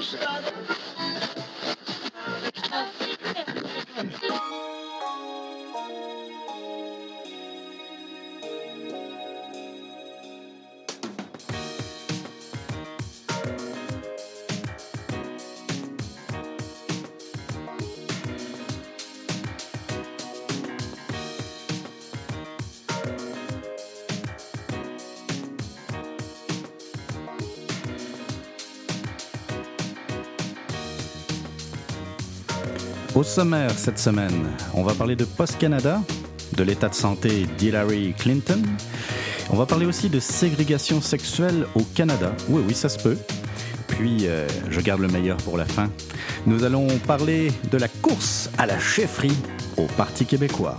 Au sommaire cette semaine, on va parler de Post Canada, de l'état de santé d'Hillary Clinton. On va parler aussi de ségrégation sexuelle au Canada. Oui, ça se peut. Puis, je garde le meilleur pour la fin. Nous allons parler de la course à la chefferie au Parti québécois.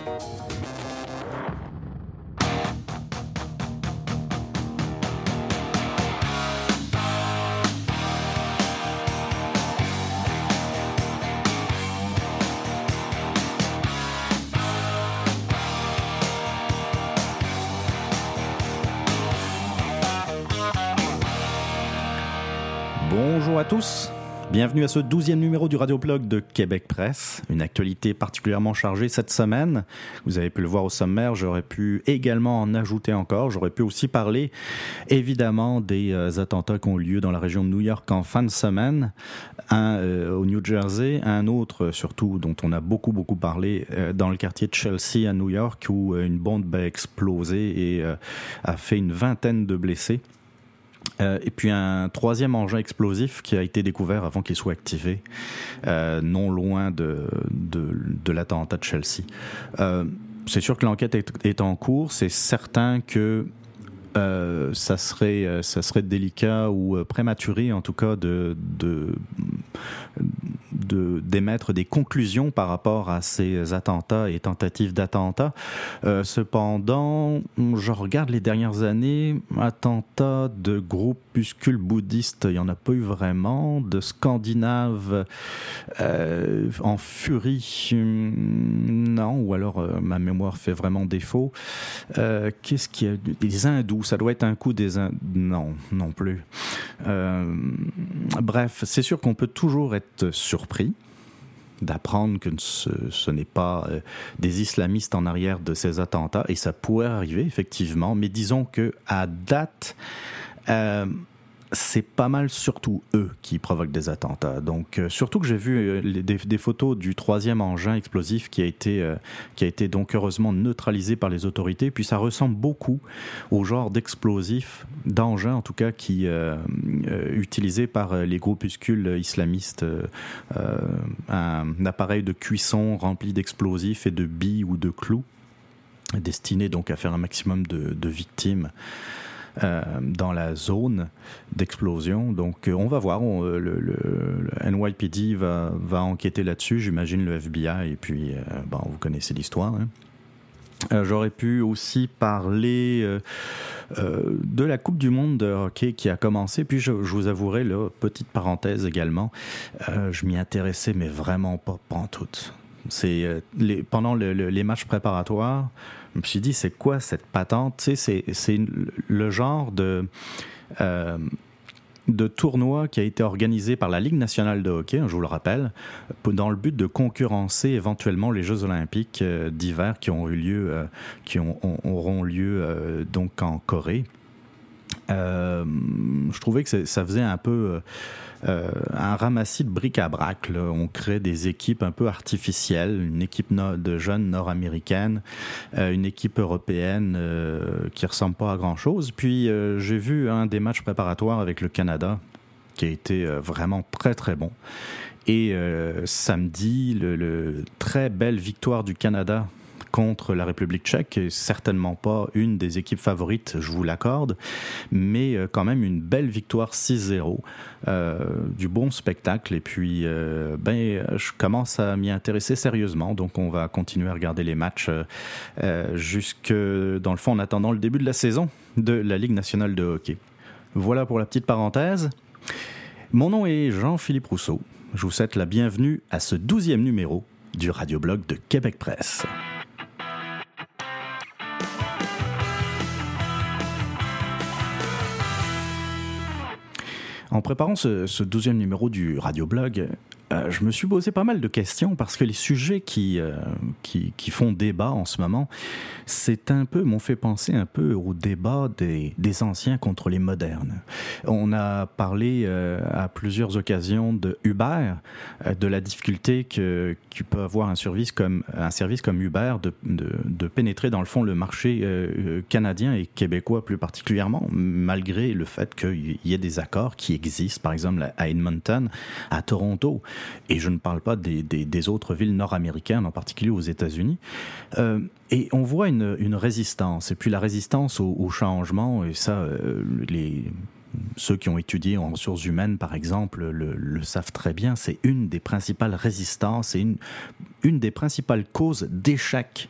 Bonjour à tous, bienvenue à ce 12e numéro du Radio-Blog de Québec Presse, une actualité particulièrement chargée cette semaine. Vous avez pu le voir au sommaire, j'aurais pu également en ajouter encore. J'aurais pu aussi parler évidemment des attentats qui ont eu lieu dans la région de New York en fin de semaine, un au New Jersey, un autre surtout dont on a beaucoup parlé dans le quartier de Chelsea à New York où une bombe a explosé et a fait une vingtaine de blessés. Et puis un troisième engin explosif qui a été découvert avant qu'il soit activé, non loin de l'attentat de Chelsea. C'est sûr que l'enquête est en cours. C'est certain que ça serait délicat ou prématuré en tout cas d'émettre des conclusions par rapport à ces attentats et tentatives d'attentats. Cependant, je regarde les dernières années, attentats de groupuscules bouddhistes, il n'y en a pas eu vraiment. De Scandinaves en furie, non, ou alors ma mémoire fait vraiment défaut. Qu'est-ce qu'il y a? Des hindous, ça doit être un coup des hindous. Non plus. Bref, c'est sûr qu'on peut toujours être surpris d'apprendre que ce n'est pas des islamistes en arrière de ces attentats, et ça pourrait arriver effectivement, mais disons que à date, c'est pas mal surtout eux qui provoquent des attentats. Donc surtout que j'ai vu des photos du troisième engin explosif qui a été donc heureusement neutralisé par les autorités. Puis ça ressemble beaucoup au genre d'explosif, d'engin en tout cas, qui utilisé par les groupuscules islamistes, un appareil de cuisson rempli d'explosifs et de billes ou de clous, destiné donc à faire un maximum de victimes dans la zone d'explosion. Donc on va voir, le NYPD va enquêter là-dessus, j'imagine le FBI, et puis vous connaissez l'histoire, hein. J'aurais pu aussi parler de la Coupe du monde de hockey qui a commencé, puis je vous avouerai, là, petite parenthèse également, je m'y intéressais mais vraiment pas pantoute. C'est pendant les matchs préparatoires, je me suis dit, c'est quoi cette patente? Tu sais, c'est le genre de tournoi qui a été organisé par la Ligue nationale de hockey, je vous le rappelle, dans le but de concurrencer éventuellement les Jeux olympiques d'hiver qui auront lieu donc en Corée. Je trouvais que ça faisait un peu un ramassis de bric-à-brac, là. On crée des équipes un peu artificielles, une équipe de jeunes nord-américaines, une équipe européenne qui ressemble pas à grand-chose. Puis j'ai vu un des matchs préparatoires avec le Canada qui a été vraiment très très bon. Et samedi, le très belle victoire du Canada contre la République tchèque, certainement pas une des équipes favorites, je vous l'accorde, mais quand même une belle victoire 6-0, du bon spectacle, et puis je commence à m'y intéresser sérieusement, donc on va continuer à regarder les matchs jusque, dans le fond, en attendant le début de la saison de la Ligue nationale de hockey. Voilà pour la petite parenthèse. Mon nom est Jean-Philippe Rousseau. Je vous souhaite la bienvenue à ce 12e numéro du Radio-Blog de Québec Presse. En préparant ce 12e numéro du radioblog, je me suis posé pas mal de questions parce que les sujets qui font débat en ce moment, m'ont fait penser un peu au débat des anciens contre les modernes. On a parlé à plusieurs occasions de Uber, de la difficulté que peut avoir un service comme Uber de pénétrer dans le fond le marché canadien et québécois plus particulièrement, malgré le fait qu'il y ait des accords qui existent, par exemple à Edmonton, à Toronto. Et je ne parle pas des autres villes nord-américaines, en particulier aux États-Unis. Et on voit une résistance. Et puis la résistance au changement, et ça, ceux qui ont étudié en ressources humaines, par exemple, le savent très bien, c'est une des principales résistances et une des principales causes d'échec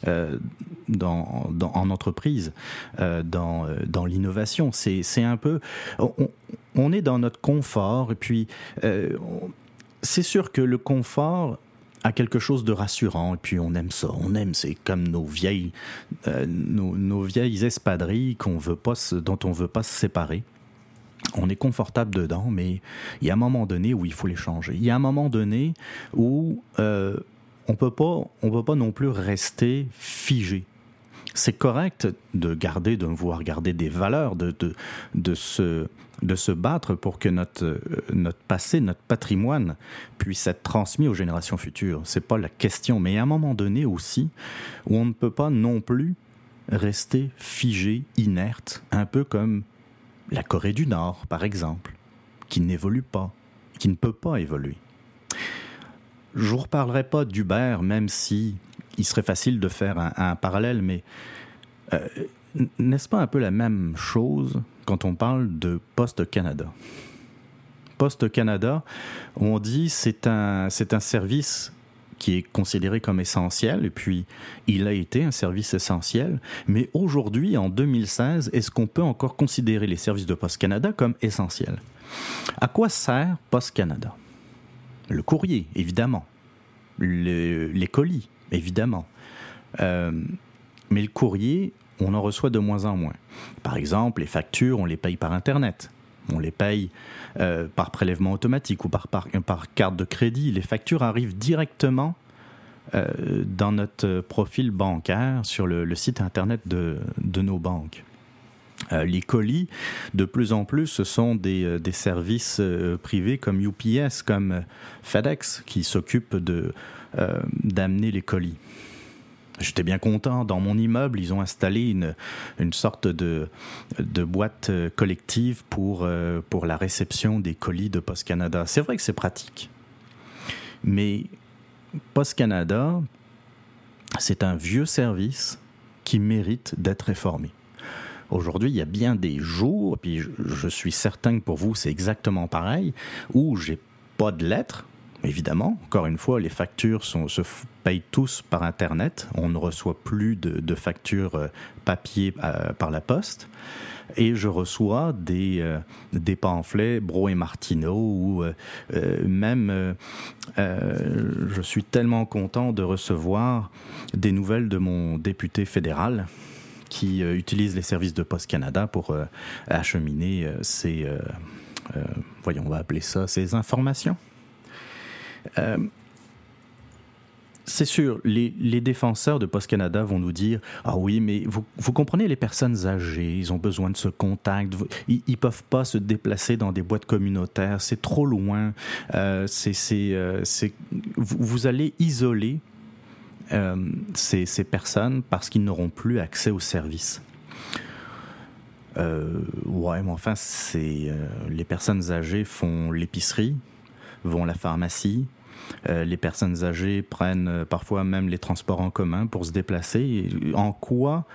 en entreprise, dans l'innovation. C'est un peu... On est dans notre confort, et puis... c'est sûr que le confort a quelque chose de rassurant, et puis on aime ça. C'est comme nos vieilles espadrilles dont on veut pas se séparer. On est confortable dedans, mais il y a un moment donné où il faut les changer. Il y a un moment donné où on peut pas non plus rester figé. C'est correct de vouloir garder des valeurs, de se battre pour que notre passé, notre patrimoine puisse être transmis aux générations futures. C'est pas la question, mais à un moment donné aussi où on ne peut pas non plus rester figé, inerte, un peu comme la Corée du Nord, par exemple, qui n'évolue pas, qui ne peut pas évoluer. Je vous reparlerai pas d'Uber, même si il serait facile de faire un parallèle, mais n'est-ce pas un peu la même chose quand on parle de Poste Canada? Poste Canada, on dit c'est un service qui est considéré comme essentiel, et puis il a été un service essentiel, mais aujourd'hui, en 2016, est-ce qu'on peut encore considérer les services de Poste Canada comme essentiels? À quoi sert Poste Canada? Le courrier, évidemment. Les colis, évidemment. Mais le courrier, on en reçoit de moins en moins. Par exemple, les factures, on les paye par Internet. On les paye par prélèvement automatique ou par carte de crédit. Les factures arrivent directement dans notre profil bancaire sur le site Internet de nos banques. Les colis, de plus en plus, ce sont des services privés comme UPS, comme FedEx, qui s'occupent d'amener les colis. J'étais bien content. Dans mon immeuble, ils ont installé une sorte de boîte collective pour la réception des colis de Poste Canada. C'est vrai que c'est pratique. Mais Poste Canada, c'est un vieux service qui mérite d'être réformé. Aujourd'hui, il y a bien des jours, puis je suis certain que pour vous, c'est exactement pareil, où j'ai pas de lettres. Évidemment, encore une fois, les factures se payent tous par Internet. On ne reçoit plus de factures papier par la poste. Et je reçois des pamphlets Brault et Martineau ou même je suis tellement content de recevoir des nouvelles de mon député fédéral qui utilise les services de Poste Canada pour acheminer on va appeler ça ces informations. C'est sûr, les défenseurs de Poste Canada vont nous dire « Ah oui, mais vous comprenez, les personnes âgées, ils ont besoin de ce contact, ils peuvent pas se déplacer dans des boîtes communautaires, c'est trop loin, vous allez isoler ces personnes parce qu'ils n'auront plus accès aux services. » Ouais, mais enfin, les personnes âgées font l'épicerie, vont à la pharmacie. Les personnes âgées prennent parfois même les transports en commun pour se déplacer. En quoi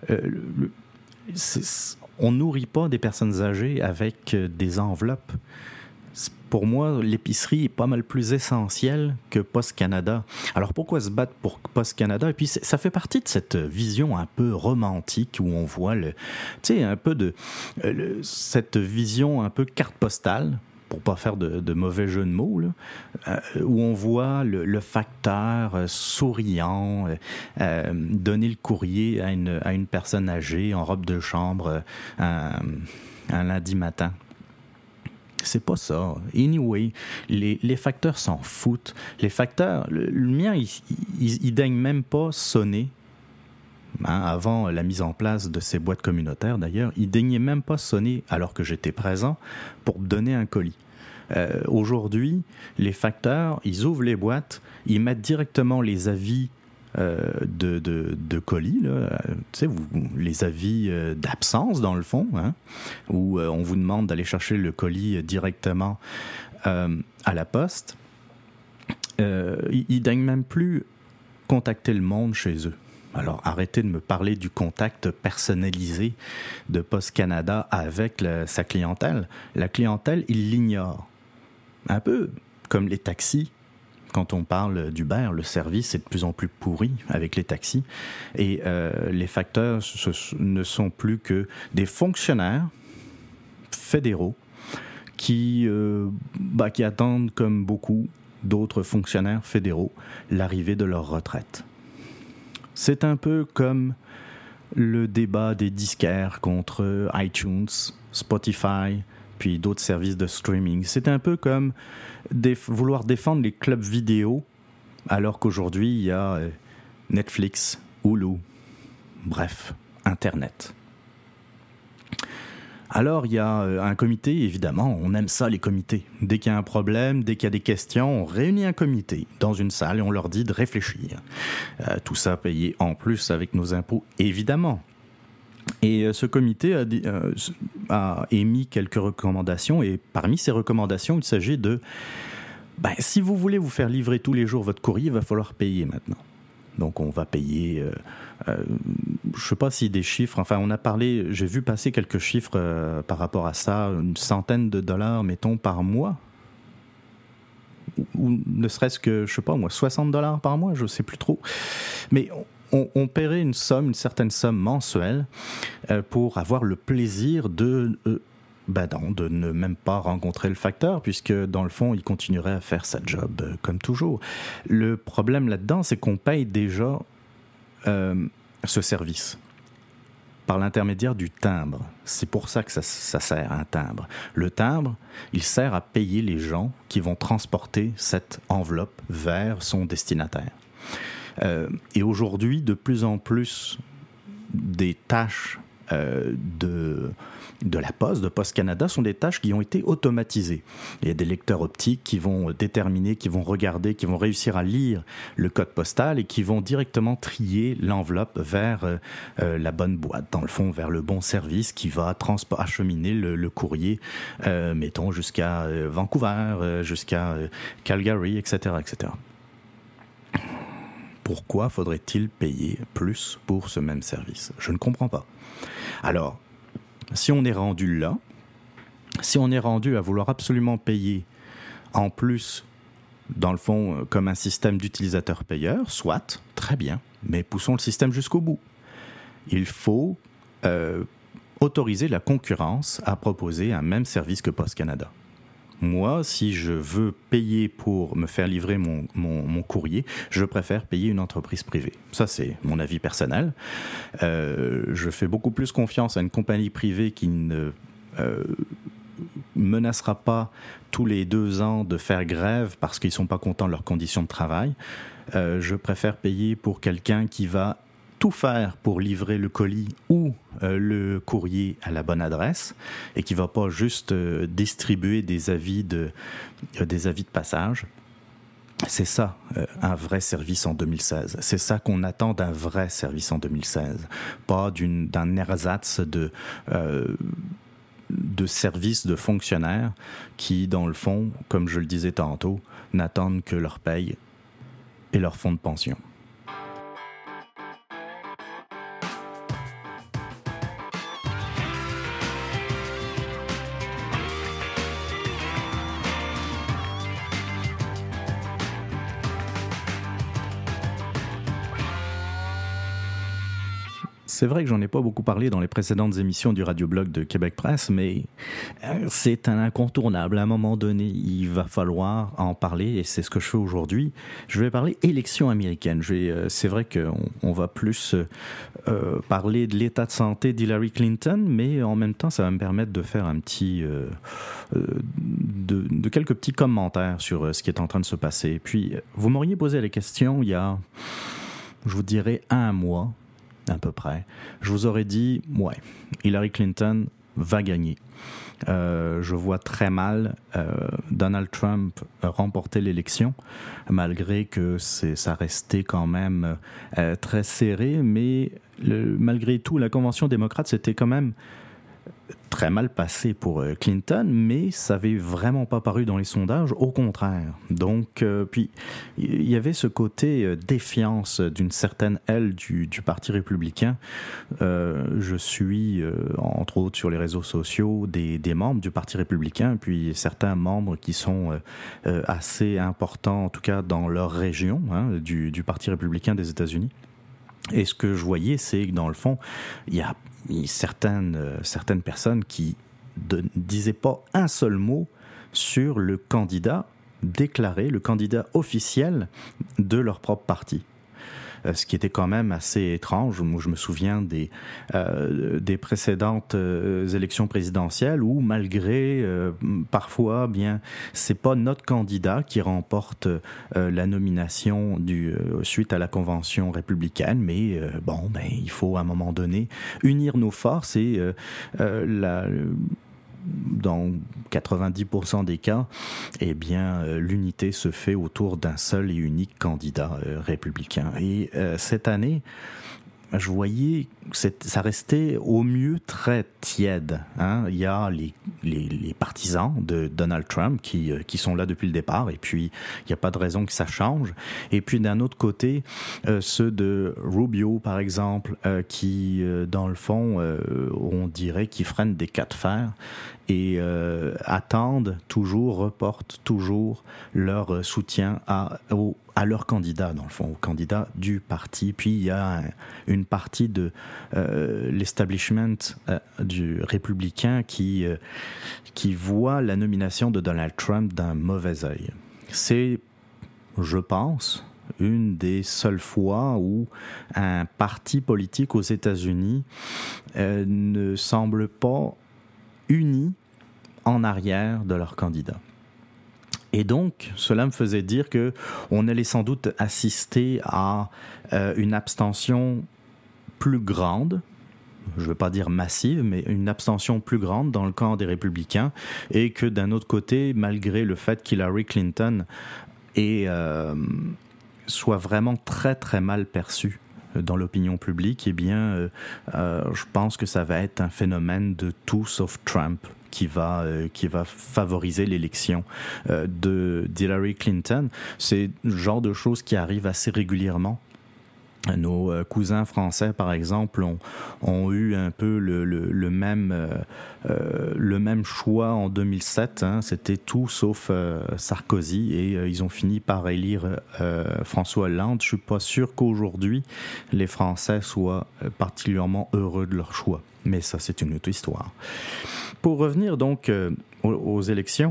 on nourrit pas des personnes âgées avec des enveloppes? Pour moi, l'épicerie est pas mal plus essentielle que Poste Canada. Alors pourquoi se battre pour Poste Canada? Et puis ça fait partie de cette vision un peu romantique où on voit un peu cette vision un peu carte postale, pour pas faire de mauvais jeu de mots, là, où on voit le facteur souriant donner le courrier à une personne âgée en robe de chambre un lundi matin. C'est pas ça. Anyway, les facteurs s'en foutent. Les facteurs, le mien, il daigne même pas sonner. Avant la mise en place de ces boîtes communautaires, d'ailleurs, il daignait même pas sonner alors que j'étais présent pour me donner un colis. Aujourd'hui, les facteurs, ils ouvrent les boîtes, ils mettent directement les avis de colis, là, tu sais, les avis d'absence dans le fond, où on vous demande d'aller chercher le colis directement à la poste. Ils daignent même plus contacter le monde chez eux. Alors arrêtez de me parler du contact personnalisé de Post Canada avec sa clientèle. La clientèle, ils l'ignorent. Un peu comme les taxis. Quand on parle d'Uber, le service est de plus en plus pourri avec les taxis. Et les facteurs ne sont plus que des fonctionnaires fédéraux qui attendent, comme beaucoup d'autres fonctionnaires fédéraux, l'arrivée de leur retraite. C'est un peu comme le débat des disquaires contre iTunes, Spotify, puis d'autres services de streaming. C'est un peu comme vouloir défendre les clubs vidéo, alors qu'aujourd'hui, il y a Netflix, Hulu, bref, Internet. Alors, il y a un comité, évidemment, on aime ça, les comités. Dès qu'il y a un problème, dès qu'il y a des questions, on réunit un comité dans une salle et on leur dit de réfléchir. Tout ça payé en plus avec nos impôts, évidemment. Et ce comité a émis quelques recommandations, et parmi ces recommandations, il s'agit de si vous voulez vous faire livrer tous les jours votre courrier, il va falloir payer maintenant. Donc on va payer, je ne sais pas si des chiffres, enfin on a parlé, j'ai vu passer quelques chiffres par rapport à ça, une centaine de dollars, mettons, par mois, ou ne serait-ce que, je ne sais pas moi, $60 par mois, je ne sais plus trop. Mais on paierait une certaine somme mensuelle pour avoir le plaisir de ne même pas rencontrer le facteur, puisque dans le fond, il continuerait à faire sa job comme toujours. Le problème là-dedans, c'est qu'on paye déjà ce service par l'intermédiaire du timbre. C'est pour ça que ça sert, un timbre. Le timbre, il sert à payer les gens qui vont transporter cette enveloppe vers son destinataire. Et aujourd'hui, de plus en plus des tâches de la Poste, de Post Canada, sont des tâches qui ont été automatisées. Il y a des lecteurs optiques qui vont déterminer, qui vont regarder, qui vont réussir à lire le code postal et qui vont directement trier l'enveloppe vers la bonne boîte, dans le fond, vers le bon service qui va acheminer le courrier, mettons, jusqu'à Vancouver, jusqu'à Calgary, etc., etc. Pourquoi faudrait-il payer plus pour ce même service ? Je ne comprends pas. Alors, si on est rendu là, si on est rendu à vouloir absolument payer en plus, dans le fond, comme un système d'utilisateur-payeur, soit, très bien, mais poussons le système jusqu'au bout. Il faut autoriser la concurrence à proposer un même service que Post Canada. Moi, si je veux payer pour me faire livrer mon courrier, je préfère payer une entreprise privée. Ça, c'est mon avis personnel. Je fais beaucoup plus confiance à une compagnie privée qui ne menacera pas tous les 2 ans de faire grève parce qu'ils ne sont pas contents de leurs conditions de travail. Je préfère payer pour quelqu'un qui va tout faire pour livrer le colis ou le courrier à la bonne adresse et qui ne va pas juste distribuer des avis de passage. C'est ça, un vrai service en 2016. C'est ça qu'on attend d'un vrai service en 2016. Pas d'un ersatz de services de fonctionnaires qui, dans le fond, comme je le disais tantôt, n'attendent que leur paye et leur fonds de pension. c'est vrai que j'en ai pas beaucoup parlé dans les précédentes émissions du radioblog de Québec Presse, mais c'est un incontournable. À un moment donné, il va falloir en parler et c'est ce que je fais aujourd'hui. Je vais parler élections américaines. C'est vrai qu'on va plus parler de l'état de santé d'Hillary Clinton, mais en même temps, ça va me permettre de faire un petit... de quelques petits commentaires sur ce qui est en train de se passer. Et puis, vous m'auriez posé la question il y a, je vous dirais, un mois, à peu près. Je vous aurais dit, ouais, Hillary Clinton va gagner. Je vois très mal Donald Trump remporter l'élection, malgré que ça restait quand même très serré, mais malgré tout, la convention démocrate, c'était quand même très mal passé pour Clinton, mais ça n'avait vraiment pas paru dans les sondages, au contraire. Donc, puis, il y avait ce côté défiance d'une certaine aile du Parti républicain. Je suis, entre autres, sur les réseaux sociaux, des membres du Parti républicain, puis certains membres qui sont assez importants, en tout cas dans leur région, du Parti républicain des États-Unis. Et ce que je voyais, c'est que dans le fond, il y a certaines personnes qui ne disaient pas un seul mot sur le candidat déclaré, le candidat officiel de leur propre parti. Ce qui était quand même assez étrange. Moi, je me souviens des précédentes élections présidentielles où, malgré parfois, bien, c'est pas notre candidat qui remporte la nomination suite à la convention républicaine, mais il faut à un moment donné unir nos forces et dans 90% des cas, eh bien, l'unité se fait autour d'un seul et unique candidat républicain. Et cette année, je voyais ça restait au mieux très tiède. Il y a les partisans de Donald Trump qui sont là depuis le départ, et puis il n'y a pas de raison que ça change. Et puis d'un autre côté, ceux de Rubio, par exemple, qui, dans le fond, on dirait qu'ils freinent des cas de fer et reportent toujours leur soutien à leur candidat, dans le fond, au candidat du parti. Puis il y a une partie de l'establishment du républicain qui voit la nomination de Donald Trump d'un mauvais œil. C'est, je pense, une des seules fois où un parti politique aux États-Unis ne semble pas uni en arrière de leur candidat. Et donc, cela me faisait dire que on allait sans doute assister à une abstention plus grande, je ne veux pas dire massive, mais une abstention plus grande dans le camp des républicains, et que d'un autre côté, malgré le fait qu'Hillary Clinton soit vraiment très très mal perçue dans l'opinion publique, eh bien, je pense que ça va être un phénomène de tout sauf Trump qui va favoriser l'élection d'Hillary Clinton. C'est le genre de choses qui arrivent assez régulièrement. Nos cousins français, par exemple, ont eu un peu le même choix en 2007. C'était tout sauf Sarkozy, et ils ont fini par élire François Hollande. Je suis pas sûr qu'aujourd'hui les Français soient particulièrement heureux de leur choix, mais ça, c'est une autre histoire. Pour revenir donc aux élections,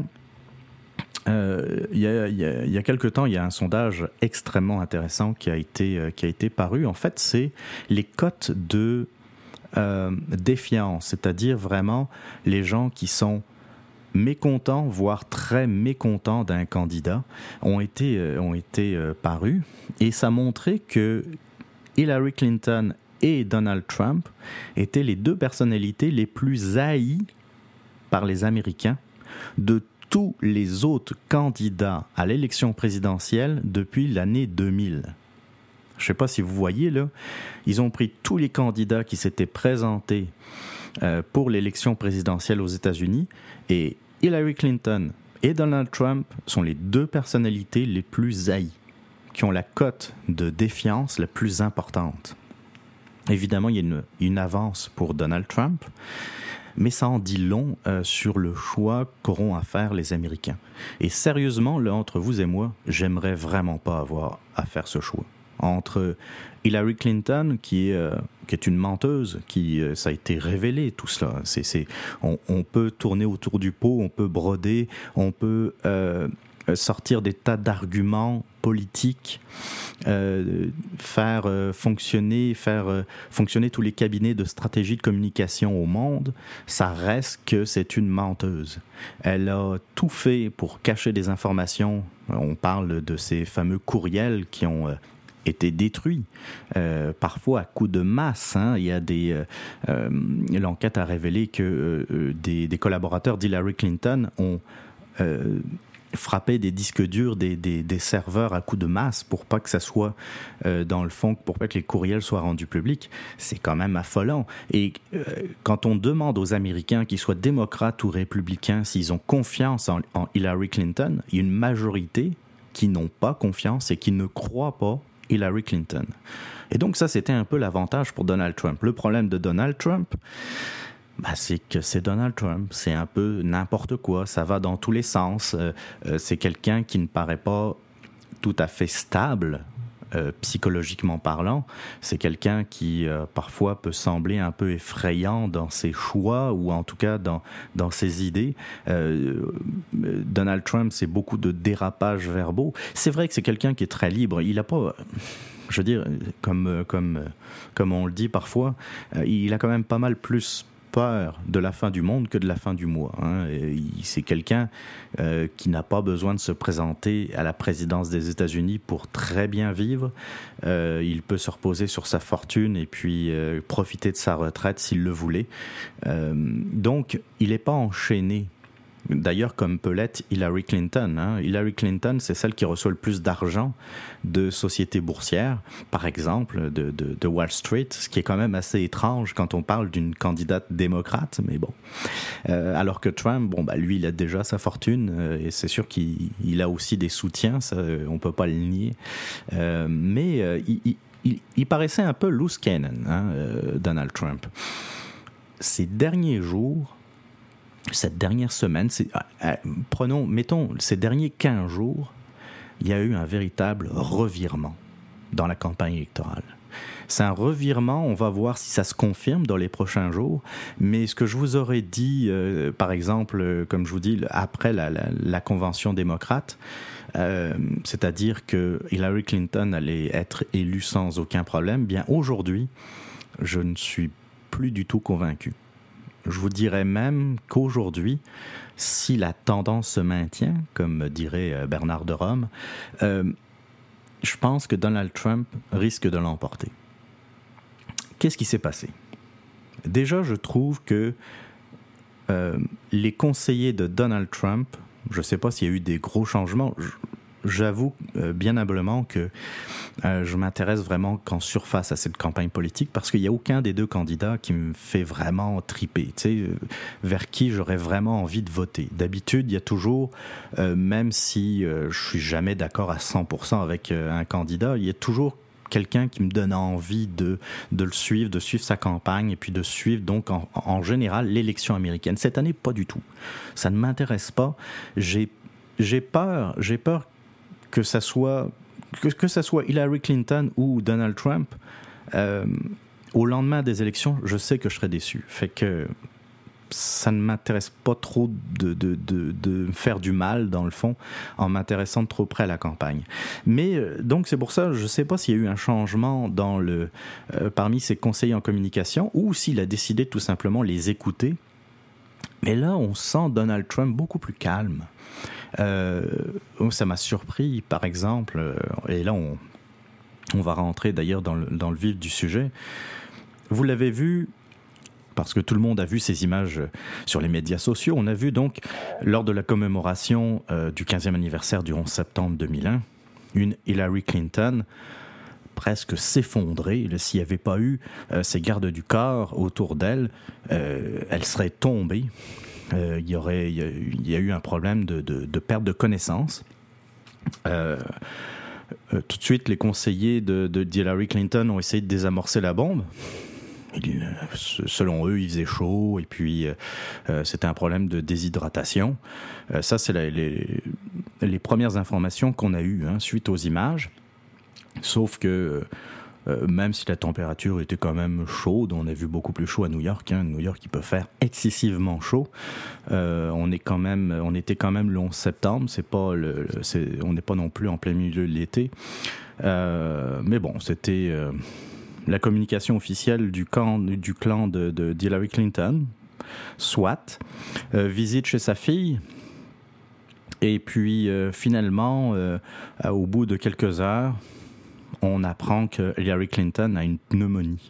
il y a quelque temps, il y a un sondage extrêmement intéressant qui a été paru. En fait, c'est les cotes de défiance, c'est-à-dire vraiment les gens qui sont mécontents, voire très mécontents d'un candidat, ont été parus, et ça montrait que Hillary Clinton et Donald Trump étaient les deux personnalités les plus haïes par les Américains de tous les autres candidats à l'élection présidentielle depuis l'année 2000. Je ne sais pas si vous voyez, là, ils ont pris tous les candidats qui s'étaient présentés pour l'élection présidentielle aux États-Unis, et Hillary Clinton et Donald Trump sont les deux personnalités les plus haïes, qui ont la cote de défiance la plus importante. Évidemment, il y a une avance pour Donald Trump, mais ça en dit long sur le choix qu'auront à faire les Américains. Et sérieusement, là, entre vous et moi, j'aimerais vraiment pas avoir à faire ce choix. entre Hillary Clinton, qui est une menteuse, ça a été révélé tout cela. On peut tourner autour du pot, on peut broder, on peut sortir des tas d'arguments politiques, faire fonctionner tous les cabinets de stratégie de communication au monde. Ça reste que c'est une menteuse. Elle a tout fait pour cacher des informations. On parle de ces fameux courriels qui ont été détruits, parfois à coups de masse. Il y a l'enquête a révélé que des collaborateurs d'Hillary Clinton ont frappé des disques durs des serveurs à coups de masse pour pas que ça soit dans le fond, pour pas que les courriels soient rendus publics. C'est quand même affolant. Et quand on demande aux Américains, qu'ils soient démocrates ou républicains, s'ils ont confiance en Hillary Clinton, il y a une majorité qui n'ont pas confiance et qui ne croient pas Hillary Clinton. Et donc ça, c'était un peu l'avantage pour Donald Trump. Le problème de Donald Trump, c'est que c'est Donald Trump, c'est un peu n'importe quoi, ça va dans tous les sens. C'est quelqu'un qui ne paraît pas tout à fait stable, psychologiquement parlant. C'est quelqu'un qui parfois peut sembler un peu effrayant dans ses choix ou en tout cas dans ses idées. Donald Trump, c'est beaucoup de dérapages verbaux. C'est vrai que c'est quelqu'un qui est très libre. Il n'a pas... Je veux dire, comme on le dit parfois, il a quand même pas mal plus peur de la fin du monde que de la fin du mois. C'est quelqu'un qui n'a pas besoin de se présenter à la présidence des États-Unis pour très bien vivre. Il peut se reposer sur sa fortune et puis profiter de sa retraite s'il le voulait. Donc, il n'est pas enchaîné. D'ailleurs, comme peut l'être Hillary Clinton. Hillary Clinton, c'est celle qui reçoit le plus d'argent de sociétés boursières, par exemple, de Wall Street, ce qui est quand même assez étrange quand on parle d'une candidate démocrate, mais bon. Alors que Trump, lui, il a déjà sa fortune, et c'est sûr qu'il a aussi des soutiens, ça, on peut pas le nier. Mais il paraissait un peu loose cannon, Donald Trump. Ces derniers jours, cette dernière semaine, mettons ces derniers 15 jours, il y a eu un véritable revirement dans la campagne électorale. C'est un revirement, on va voir si ça se confirme dans les prochains jours, mais ce que je vous aurais dit, par exemple, comme je vous dis, après la convention démocrate, c'est-à-dire que Hillary Clinton allait être élue sans aucun problème, bien aujourd'hui, je ne suis plus du tout convaincu. Je vous dirais même qu'aujourd'hui, si la tendance se maintient, comme dirait Bernard de Rome, je pense que Donald Trump risque de l'emporter. Qu'est-ce qui s'est passé? Déjà, je trouve que les conseillers de Donald Trump, je ne sais pas s'il y a eu des gros changements. J'avoue bien humblement que je m'intéresse vraiment qu'en surface à cette campagne politique parce qu'il n'y a aucun des deux candidats qui me fait vraiment triper, vers qui j'aurais vraiment envie de voter. D'habitude, il y a toujours, même si je suis jamais d'accord à 100% avec un candidat, il y a toujours quelqu'un qui me donne envie de le suivre, de suivre sa campagne et puis de suivre donc en général l'élection américaine. Cette année, pas du tout. Ça ne m'intéresse pas. J'ai peur que ça soit Hillary Clinton ou Donald Trump, au lendemain des élections, je sais que je serai déçu. Fait que ça ne m'intéresse pas trop de me faire du mal, dans le fond, en m'intéressant de trop près à la campagne. Mais donc c'est pour ça, je ne sais pas s'il y a eu un changement parmi ses conseillers en communication ou s'il a décidé de tout simplement les écouter. Mais là, on sent Donald Trump beaucoup plus calme. Ça m'a surpris, par exemple, et là on va rentrer d'ailleurs dans le vif du sujet. Vous l'avez vu, parce que tout le monde a vu ces images sur les médias sociaux, on a vu donc, lors de la commémoration du 15e anniversaire du 11 septembre 2001, une Hillary Clinton presque s'effondrer. S'il n'y avait pas eu ces gardes du corps autour d'elle, elle serait tombée. Il y a eu un problème de perte de connaissance. Tout de suite, les conseillers d'Hillary Clinton ont essayé de désamorcer la bombe. Selon eux, il faisait chaud et puis c'était un problème de déshydratation. Ça, c'est les premières informations qu'on a eues suite aux images. Sauf que même si la température était quand même chaude, on a vu beaucoup plus chaud à New York. New York, il peut faire excessivement chaud. On était quand même le 11 septembre. On n'est pas non plus en plein milieu de l'été. Mais bon, c'était la communication officielle du clan de Hillary Clinton. Soit visite chez sa fille. Et puis finalement, au bout de quelques heures, on apprend que Hillary Clinton a une pneumonie.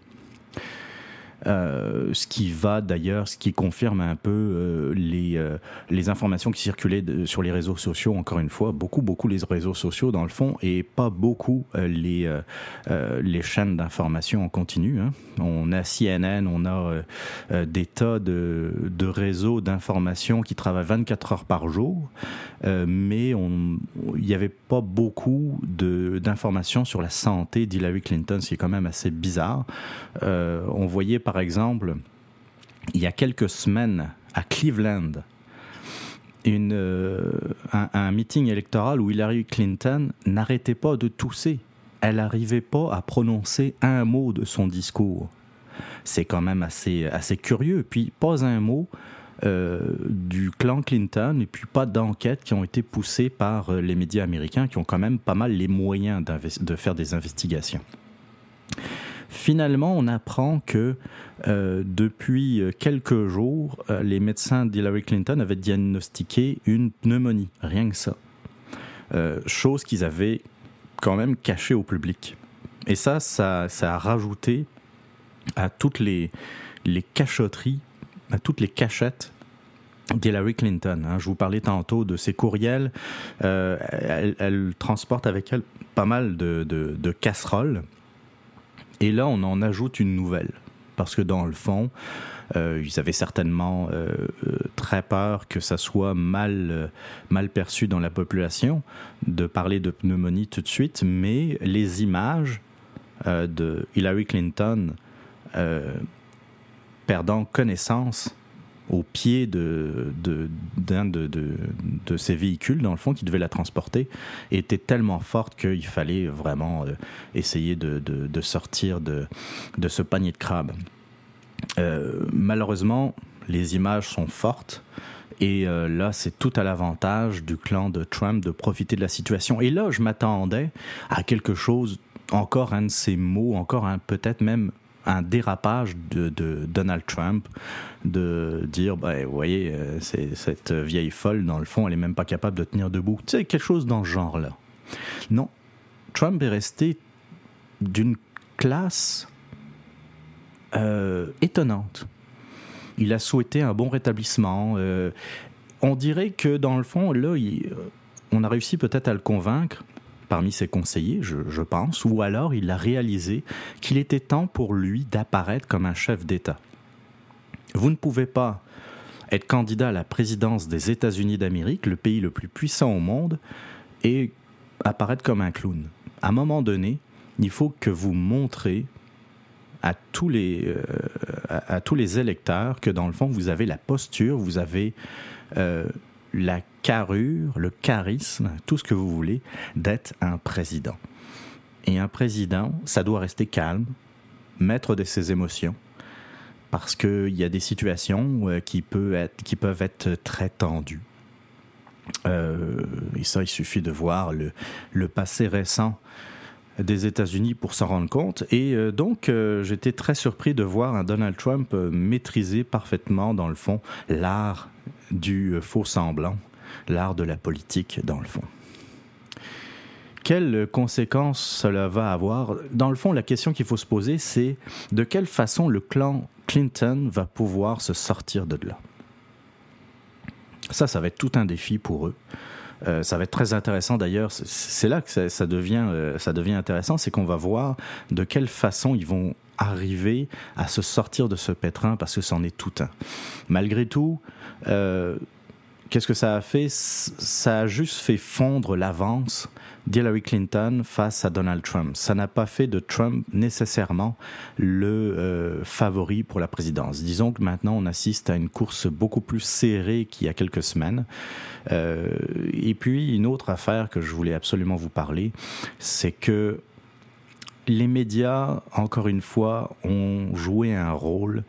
Ce qui confirme un peu les informations qui circulaient sur les réseaux sociaux, encore une fois, beaucoup les réseaux sociaux dans le fond, et pas beaucoup les chaînes d'information en continu. On a CNN, on a des tas de réseaux d'information qui travaillent 24 heures par jour, mais il n'y avait pas beaucoup d'informations sur la santé d'Hillary Clinton, ce qui est quand même assez bizarre. On voyait par exemple, il y a quelques semaines à Cleveland, un meeting électoral où Hillary Clinton n'arrêtait pas de tousser. Elle n'arrivait pas à prononcer un mot de son discours. C'est quand même assez curieux. Puis pas un mot du clan Clinton et puis pas d'enquêtes qui ont été poussées par les médias américains qui ont quand même pas mal les moyens de faire des investigations. Finalement, on apprend que depuis quelques jours, les médecins d'Hillary Clinton avaient diagnostiqué une pneumonie, rien que ça. Chose qu'ils avaient quand même cachée au public. Et ça a rajouté à toutes les cachotteries, à toutes les cachettes d'Hillary Clinton. Je vous parlais tantôt de ses courriels. Elle transporte avec elle pas mal de casseroles. Et là, on en ajoute une nouvelle. Parce que dans le fond, ils avaient certainement très peur que ça soit mal perçu dans la population de parler de pneumonie tout de suite. Mais les images de Hillary Clinton perdant connaissance au pied d'un de ces véhicules, dans le fond, qui devait la transporter, était tellement forte qu'il fallait vraiment essayer de sortir de ce panier de crabes. Malheureusement, les images sont fortes, et là, c'est tout à l'avantage du clan de Trump de profiter de la situation. Et là, je m'attendais à quelque chose, encore un de ces mots, peut-être même un dérapage de Donald Trump, de dire, vous voyez, c'est cette vieille folle, dans le fond, elle est même pas capable de tenir debout. Tu sais, quelque chose dans ce genre-là. Non, Trump est resté d'une classe étonnante. Il a souhaité un bon rétablissement. On dirait que, dans le fond, là, on a réussi peut-être à le convaincre, parmi ses conseillers, je pense, ou alors il a réalisé qu'il était temps pour lui d'apparaître comme un chef d'État. Vous ne pouvez pas être candidat à la présidence des États-Unis d'Amérique, le pays le plus puissant au monde, et apparaître comme un clown. À un moment donné, il faut que vous montrez à tous les électeurs que, dans le fond, vous avez la posture, vous avez la carrure, le charisme, tout ce que vous voulez, d'être un président. Et un président, ça doit rester calme, maître de ses émotions, parce qu'il y a des situations qui peuvent être très tendues. Et ça, il suffit de voir le passé récent des États-Unis pour s'en rendre compte. Et donc, j'étais très surpris de voir un Donald Trump maîtriser parfaitement, dans le fond, l'art du faux semblant, l'art de la politique, dans le fond. Quelles conséquences cela va avoir? Dans le fond, la question qu'il faut se poser, c'est de quelle façon le clan Clinton va pouvoir se sortir de là. Ça va être tout un défi pour eux. Ça va être très intéressant d'ailleurs. C'est là que ça devient intéressant, c'est qu'on va voir de quelle façon ils vont arriver à se sortir de ce pétrin, parce que c'en est tout un. Malgré tout, qu'est-ce que ça a fait? Ça a juste fait fondre l'avance d'Hillary Clinton face à Donald Trump. Ça n'a pas fait de Trump nécessairement le favori pour la présidence. Disons que maintenant, on assiste à une course beaucoup plus serrée qu'il y a quelques semaines. Et puis, une autre affaire que je voulais absolument vous parler, c'est que les médias, encore une fois, ont joué un rôle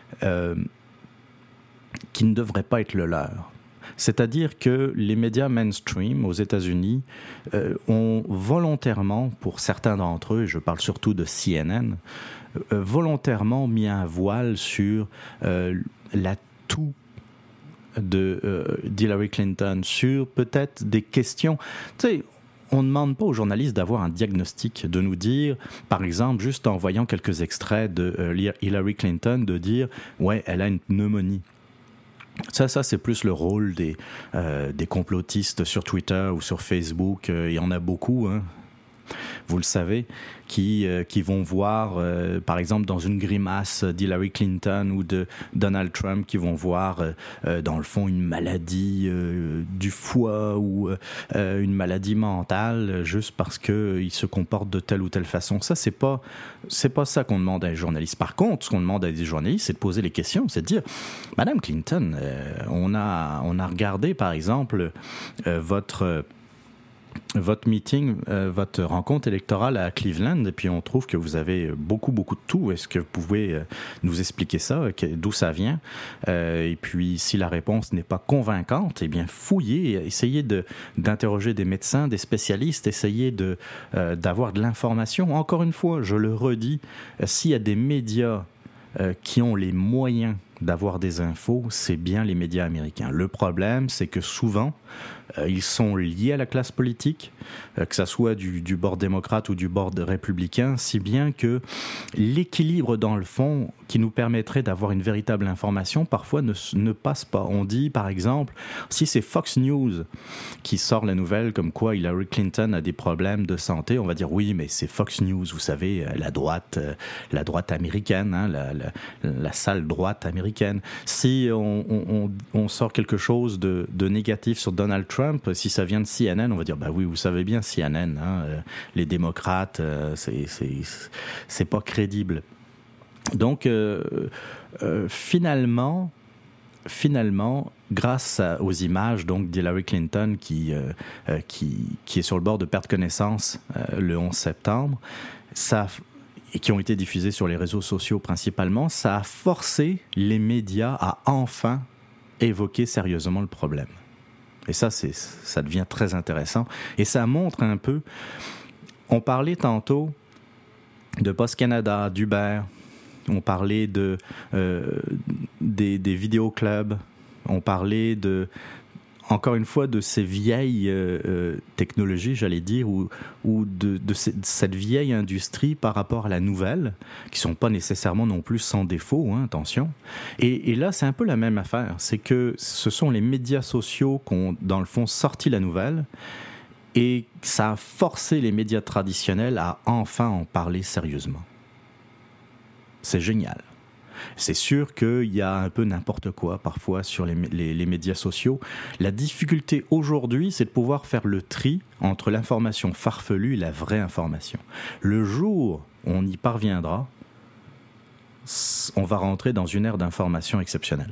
qui ne devrait pas être le leur. C'est-à-dire que les médias mainstream aux États-Unis ont volontairement, pour certains d'entre eux, je parle surtout de CNN, volontairement mis un voile sur l'atout d'Hillary Clinton, sur peut-être des questions. Tu sais, on ne demande pas aux journalistes d'avoir un diagnostic, de nous dire, par exemple, juste en voyant quelques extraits de Hillary Clinton, de dire « ouais, elle a une pneumonie ». Ça, c'est plus le rôle des complotistes sur Twitter ou sur Facebook. Il y en a beaucoup, hein, vous le savez, qui vont voir, par exemple, dans une grimace d'Hillary Clinton ou de Donald Trump, qui vont voir, dans le fond, une maladie du foie ou une maladie mentale, juste parce qu'ils se comportent de telle ou telle façon. Ça, c'est pas ça qu'on demande à un journaliste. Par contre, ce qu'on demande à des journalistes, c'est de poser les questions, c'est de dire, Madame Clinton, on a regardé, par exemple, votre meeting, votre rencontre électorale à Cleveland, et puis on trouve que vous avez beaucoup de tout. Est-ce que vous pouvez nous expliquer ça, d'où ça vient? Et puis, si la réponse n'est pas convaincante, eh bien, fouillez, essayez d'interroger des médecins, des spécialistes, essayez d'avoir de l'information. Encore une fois, je le redis, s'il y a des médias qui ont les moyens d'avoir des infos, c'est bien les médias américains. Le problème, c'est que souvent, ils sont liés à la classe politique, que ça soit du bord démocrate ou du bord républicain, si bien que l'équilibre, dans le fond, qui nous permettrait d'avoir une véritable information, parfois ne passe pas. On dit, par exemple, si c'est Fox News qui sort la nouvelle comme quoi Hillary Clinton a des problèmes de santé, on va dire oui, mais c'est Fox News, vous savez, la droite américaine, hein, la sale droite américaine. Si on sort quelque chose de négatif sur Donald Trump, si ça vient de CNN, on va dire bah oui, vous savez bien CNN, hein, les démocrates, c'est pas crédible. Donc finalement, grâce aux images donc d'Hillary Clinton qui est sur le bord de perdre connaissance le 11 septembre, et qui ont été diffusées sur les réseaux sociaux principalement, ça a forcé les médias à enfin évoquer sérieusement le problème. Et ça devient très intéressant. Et ça montre un peu... On parlait tantôt de Post Canada, d'Uber, on parlait des vidéoclubs, on parlait encore une fois de ces vieilles technologies, j'allais dire, ou de cette vieille industrie par rapport à la nouvelle, qui ne sont pas nécessairement non plus sans défaut, hein, attention. Et là, c'est un peu la même affaire. C'est que ce sont les médias sociaux qui ont, dans le fond, sorti la nouvelle, et ça a forcé les médias traditionnels à enfin en parler sérieusement. C'est génial. C'est sûr qu'il y a un peu n'importe quoi parfois sur les médias sociaux. La difficulté aujourd'hui, c'est de pouvoir faire le tri entre l'information farfelue et la vraie information. Le jour où on y parviendra, on va rentrer dans une ère d'information exceptionnelle.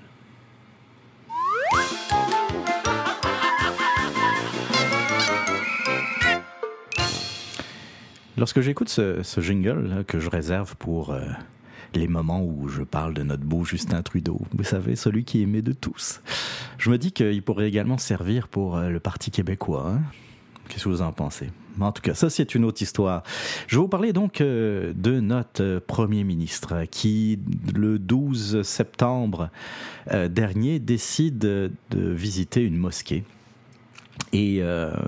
Lorsque j'écoute ce jingle là, que je réserve pour... les moments où je parle de notre beau Justin Trudeau, vous savez, celui qui est aimé de tous. Je me dis qu'il pourrait également servir pour le Parti québécois. Hein? Qu'est-ce que vous en pensez? En tout cas, ça, c'est une autre histoire. Je vais vous parler donc de notre Premier ministre qui, le 12 septembre dernier, décide de visiter une mosquée. Et...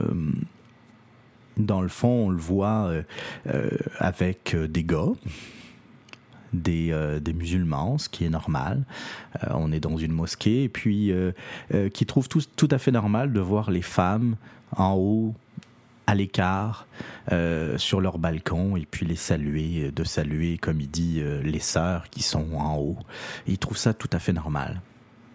dans le fond, on le voit avec des gars, des musulmans, ce qui est normal. On est dans une mosquée, et puis qui trouve tout à fait normal de voir les femmes en haut, à l'écart, sur leur balcon, et puis de saluer, comme il dit, les sœurs qui sont en haut. Il trouve ça tout à fait normal.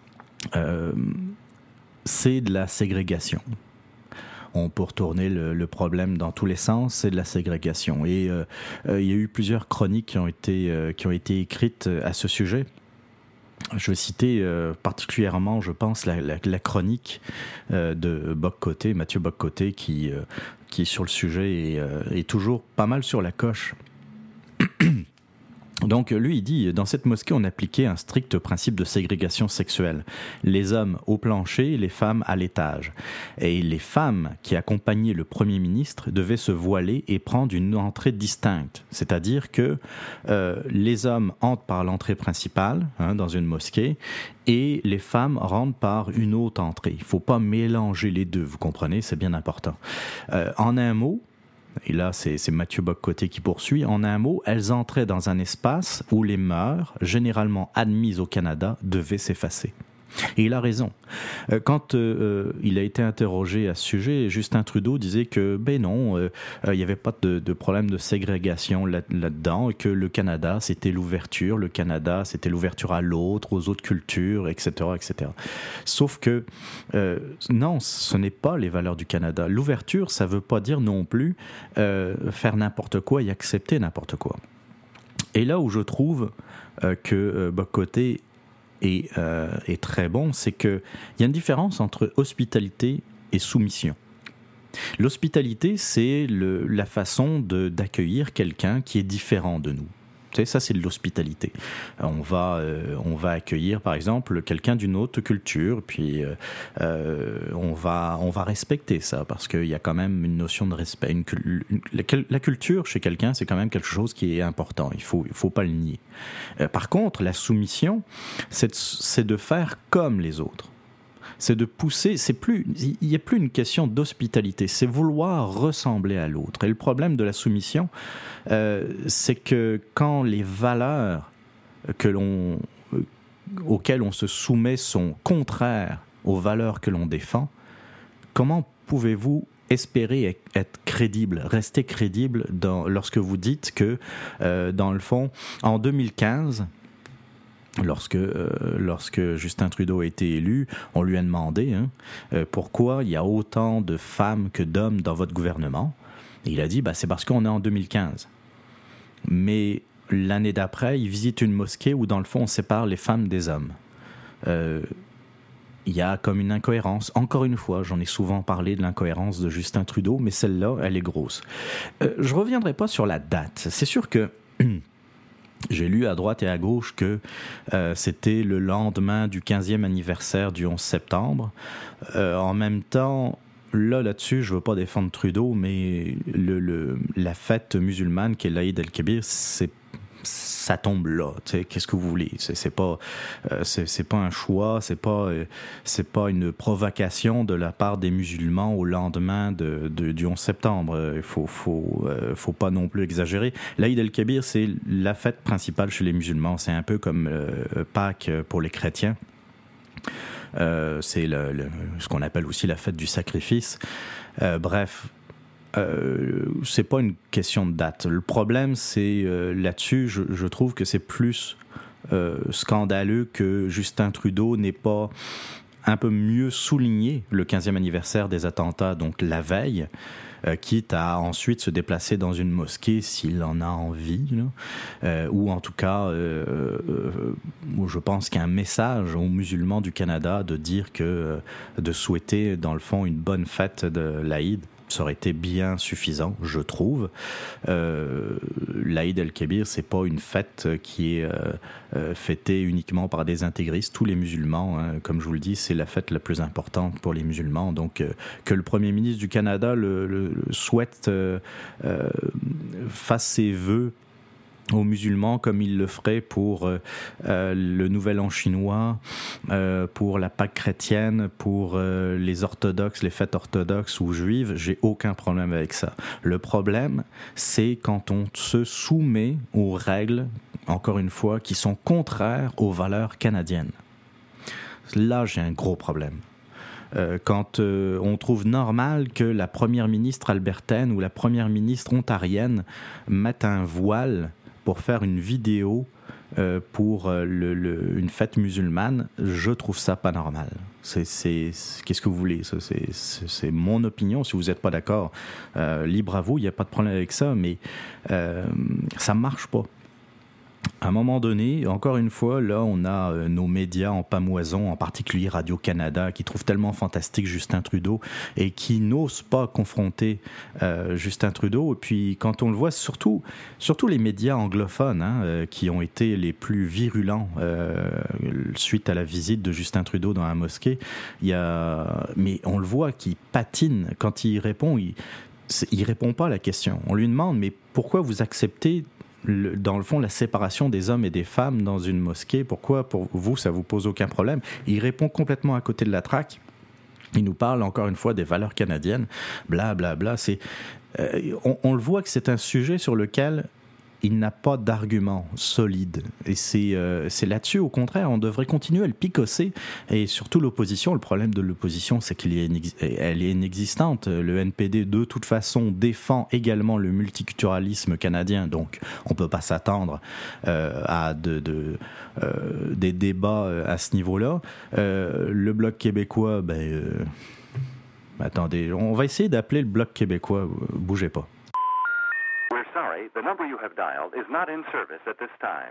C'est de la ségrégation. On peut retourner le problème dans tous les sens, c'est de la ségrégation. Et il y a eu plusieurs chroniques qui ont été écrites à ce sujet. Je vais citer particulièrement, je pense, la chronique de Bock-Côté, Mathieu Bock-Côté, qui est sur le sujet et est toujours pas mal sur la coche. Donc lui, il dit, dans cette mosquée, on appliquait un strict principe de ségrégation sexuelle. Les hommes au plancher, les femmes à l'étage. Et les femmes qui accompagnaient le Premier ministre devaient se voiler et prendre une entrée distincte. C'est-à-dire que les hommes entrent par l'entrée principale, dans une mosquée, et les femmes rentrent par une autre entrée. Il ne faut pas mélanger les deux, vous comprenez, c'est bien important. En un mot, et là c'est Mathieu Bock-Côté qui poursuit, en un mot, elles entraient dans un espace où les mœurs, généralement admises au Canada, devaient s'effacer. Et il a raison. Quand il a été interrogé à ce sujet, Justin Trudeau disait que non, il n'y avait pas de problème de ségrégation là-dedans, et que le Canada, c'était l'ouverture, le Canada, c'était l'ouverture à l'autre, aux autres cultures, etc., etc. Sauf que, non, ce n'est pas les valeurs du Canada. L'ouverture, ça ne veut pas dire non plus faire n'importe quoi et accepter n'importe quoi. Et là où je trouve que Bock-Côté est très bon, c'est qu'il y a une différence entre hospitalité et soumission. L'hospitalité, c'est la façon d'accueillir quelqu'un qui est différent de nous. Tu sais, ça, c'est de l'hospitalité. On va accueillir, par exemple, quelqu'un d'une autre culture, puis on va respecter ça, parce qu'il y a quand même une notion de respect. La culture, chez quelqu'un, c'est quand même quelque chose qui est important. Il faut pas le nier. Par contre, la soumission, c'est de faire comme les autres. C'est de pousser, il n'y a plus une question d'hospitalité, c'est vouloir ressembler à l'autre. Et le problème de la soumission, c'est que quand les valeurs auxquelles on se soumet sont contraires aux valeurs que l'on défend, comment pouvez-vous espérer être crédible, rester crédible lorsque vous dites que, dans le fond, en 2015... Lorsque Justin Trudeau a été élu, on lui a demandé pourquoi il y a autant de femmes que d'hommes dans votre gouvernement. Et il a dit c'est parce qu'on est en 2015. Mais l'année d'après, il visite une mosquée où dans le fond on sépare les femmes des hommes. Il y a comme une incohérence. Encore une fois, j'en ai souvent parlé de l'incohérence de Justin Trudeau, mais celle-là, elle est grosse. Je ne reviendrai pas sur la date. C'est sûr que... J'ai lu à droite et à gauche que c'était le lendemain du 15e anniversaire du 11 septembre. En même temps, là-dessus, je ne veux pas défendre Trudeau, mais la fête musulmane qui est l'Aïd el-Kébir, ça tombe là. Qu'est-ce que vous voulez? C'est pas un choix, c'est pas une provocation de la part des musulmans au lendemain du 11 septembre. Il faut pas non plus exagérer. L'Aïd el-Kébir, c'est la fête principale chez les musulmans. C'est un peu comme Pâques pour les chrétiens. C'est ce qu'on appelle aussi la fête du sacrifice. Bref. C'est pas une question de date. Le problème, c'est là-dessus, je trouve que c'est plus scandaleux que Justin Trudeau n'ait pas un peu mieux souligné le 15e anniversaire des attentats, donc la veille, quitte à ensuite se déplacer dans une mosquée s'il en a envie, ou en tout cas, je pense qu'il y a un message aux musulmans du Canada de dire que de souhaiter, dans le fond, une bonne fête de l'Aïd. Ça aurait été bien suffisant, je trouve. L'Aïd el-Kébir, c'est pas une fête qui est fêtée uniquement par des intégristes. Tous les musulmans, comme je vous le dis, c'est la fête la plus importante pour les musulmans. Donc, que le Premier ministre du Canada le souhaite fasse ses vœux aux musulmans comme il le ferait pour le Nouvel An chinois, pour la Pâque chrétienne, pour les orthodoxes, les fêtes orthodoxes ou juives, j'ai aucun problème avec ça. Le problème, c'est quand on se soumet aux règles, encore une fois, qui sont contraires aux valeurs canadiennes. Là, j'ai un gros problème. Quand on trouve normal que la première ministre albertaine ou la première ministre ontarienne mette un voile pour faire une vidéo pour une fête musulmane, je trouve ça pas normal. Qu'est-ce que vous voulez? C'est mon opinion. Si vous n'êtes pas d'accord, libre à vous, il n'y a pas de problème avec ça, mais ça marche pas. À un moment donné, encore une fois, là, on a nos médias en pamoison, en particulier Radio-Canada, qui trouvent tellement fantastique Justin Trudeau et qui n'osent pas confronter Justin Trudeau. Et puis, quand on le voit, surtout les médias anglophones, qui ont été les plus virulents suite à la visite de Justin Trudeau dans la mosquée, mais on le voit qu'il patine. Quand il répond, il répond pas à la question. On lui demande, mais pourquoi vous acceptez dans le fond, la séparation des hommes et des femmes dans une mosquée, pourquoi pour vous, ça vous pose aucun problème? Il répond complètement à côté de la traque. Il nous parle encore une fois des valeurs canadiennes, bla, bla, bla. On le voit que c'est un sujet sur lequel il n'a pas d'argument solide. Et c'est là-dessus, au contraire, on devrait continuer à le picosser. Et surtout l'opposition, le problème de l'opposition, c'est qu'elle est inexistante. Le NPD, de toute façon, défend également le multiculturalisme canadien. Donc, on ne peut pas s'attendre à des débats à ce niveau-là. Le Bloc québécois, attendez, on va essayer d'appeler le Bloc québécois. Bougez pas. Sorry, the number you have dialed is not in service at this time.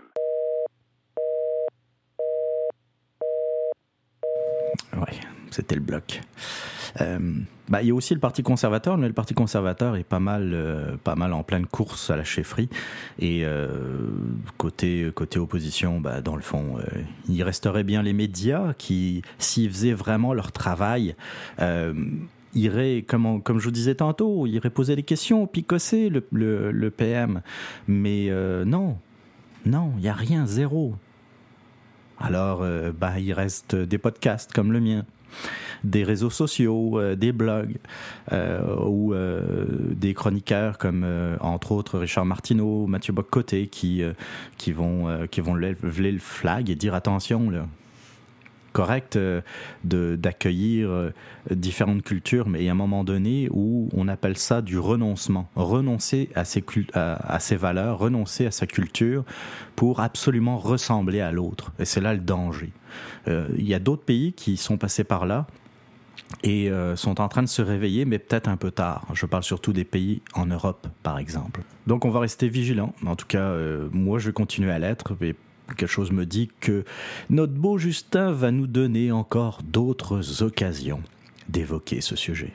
Oui, c'était le Bloc. Il y a aussi le Parti conservateur, mais le Parti conservateur est pas mal en pleine course à la chefferie. Et côté opposition, dans le fond, il resterait bien les médias qui, s'ils faisaient vraiment leur travail, irait, comme je vous disais tantôt, irait poser des questions, picosser le PM. Mais non, il n'y a rien, zéro. Alors, il reste des podcasts comme le mien, des réseaux sociaux, des blogs, ou des chroniqueurs comme, entre autres, Richard Martineau, Mathieu Bock-Côté, qui vont lever le flag et dire attention, là. Correct d'accueillir différentes cultures, mais il y a un moment donné où on appelle ça du renoncement. Renoncer à ses valeurs, renoncer à sa culture pour absolument ressembler à l'autre. Et c'est là le danger. Il y a d'autres pays qui sont passés par là et sont en train de se réveiller, mais peut-être un peu tard. Je parle surtout des pays en Europe, par exemple. Donc on va rester vigilant. En tout cas, moi, je vais continuer à l'être. Et quelque chose me dit que notre beau Justin va nous donner encore d'autres occasions d'évoquer ce sujet.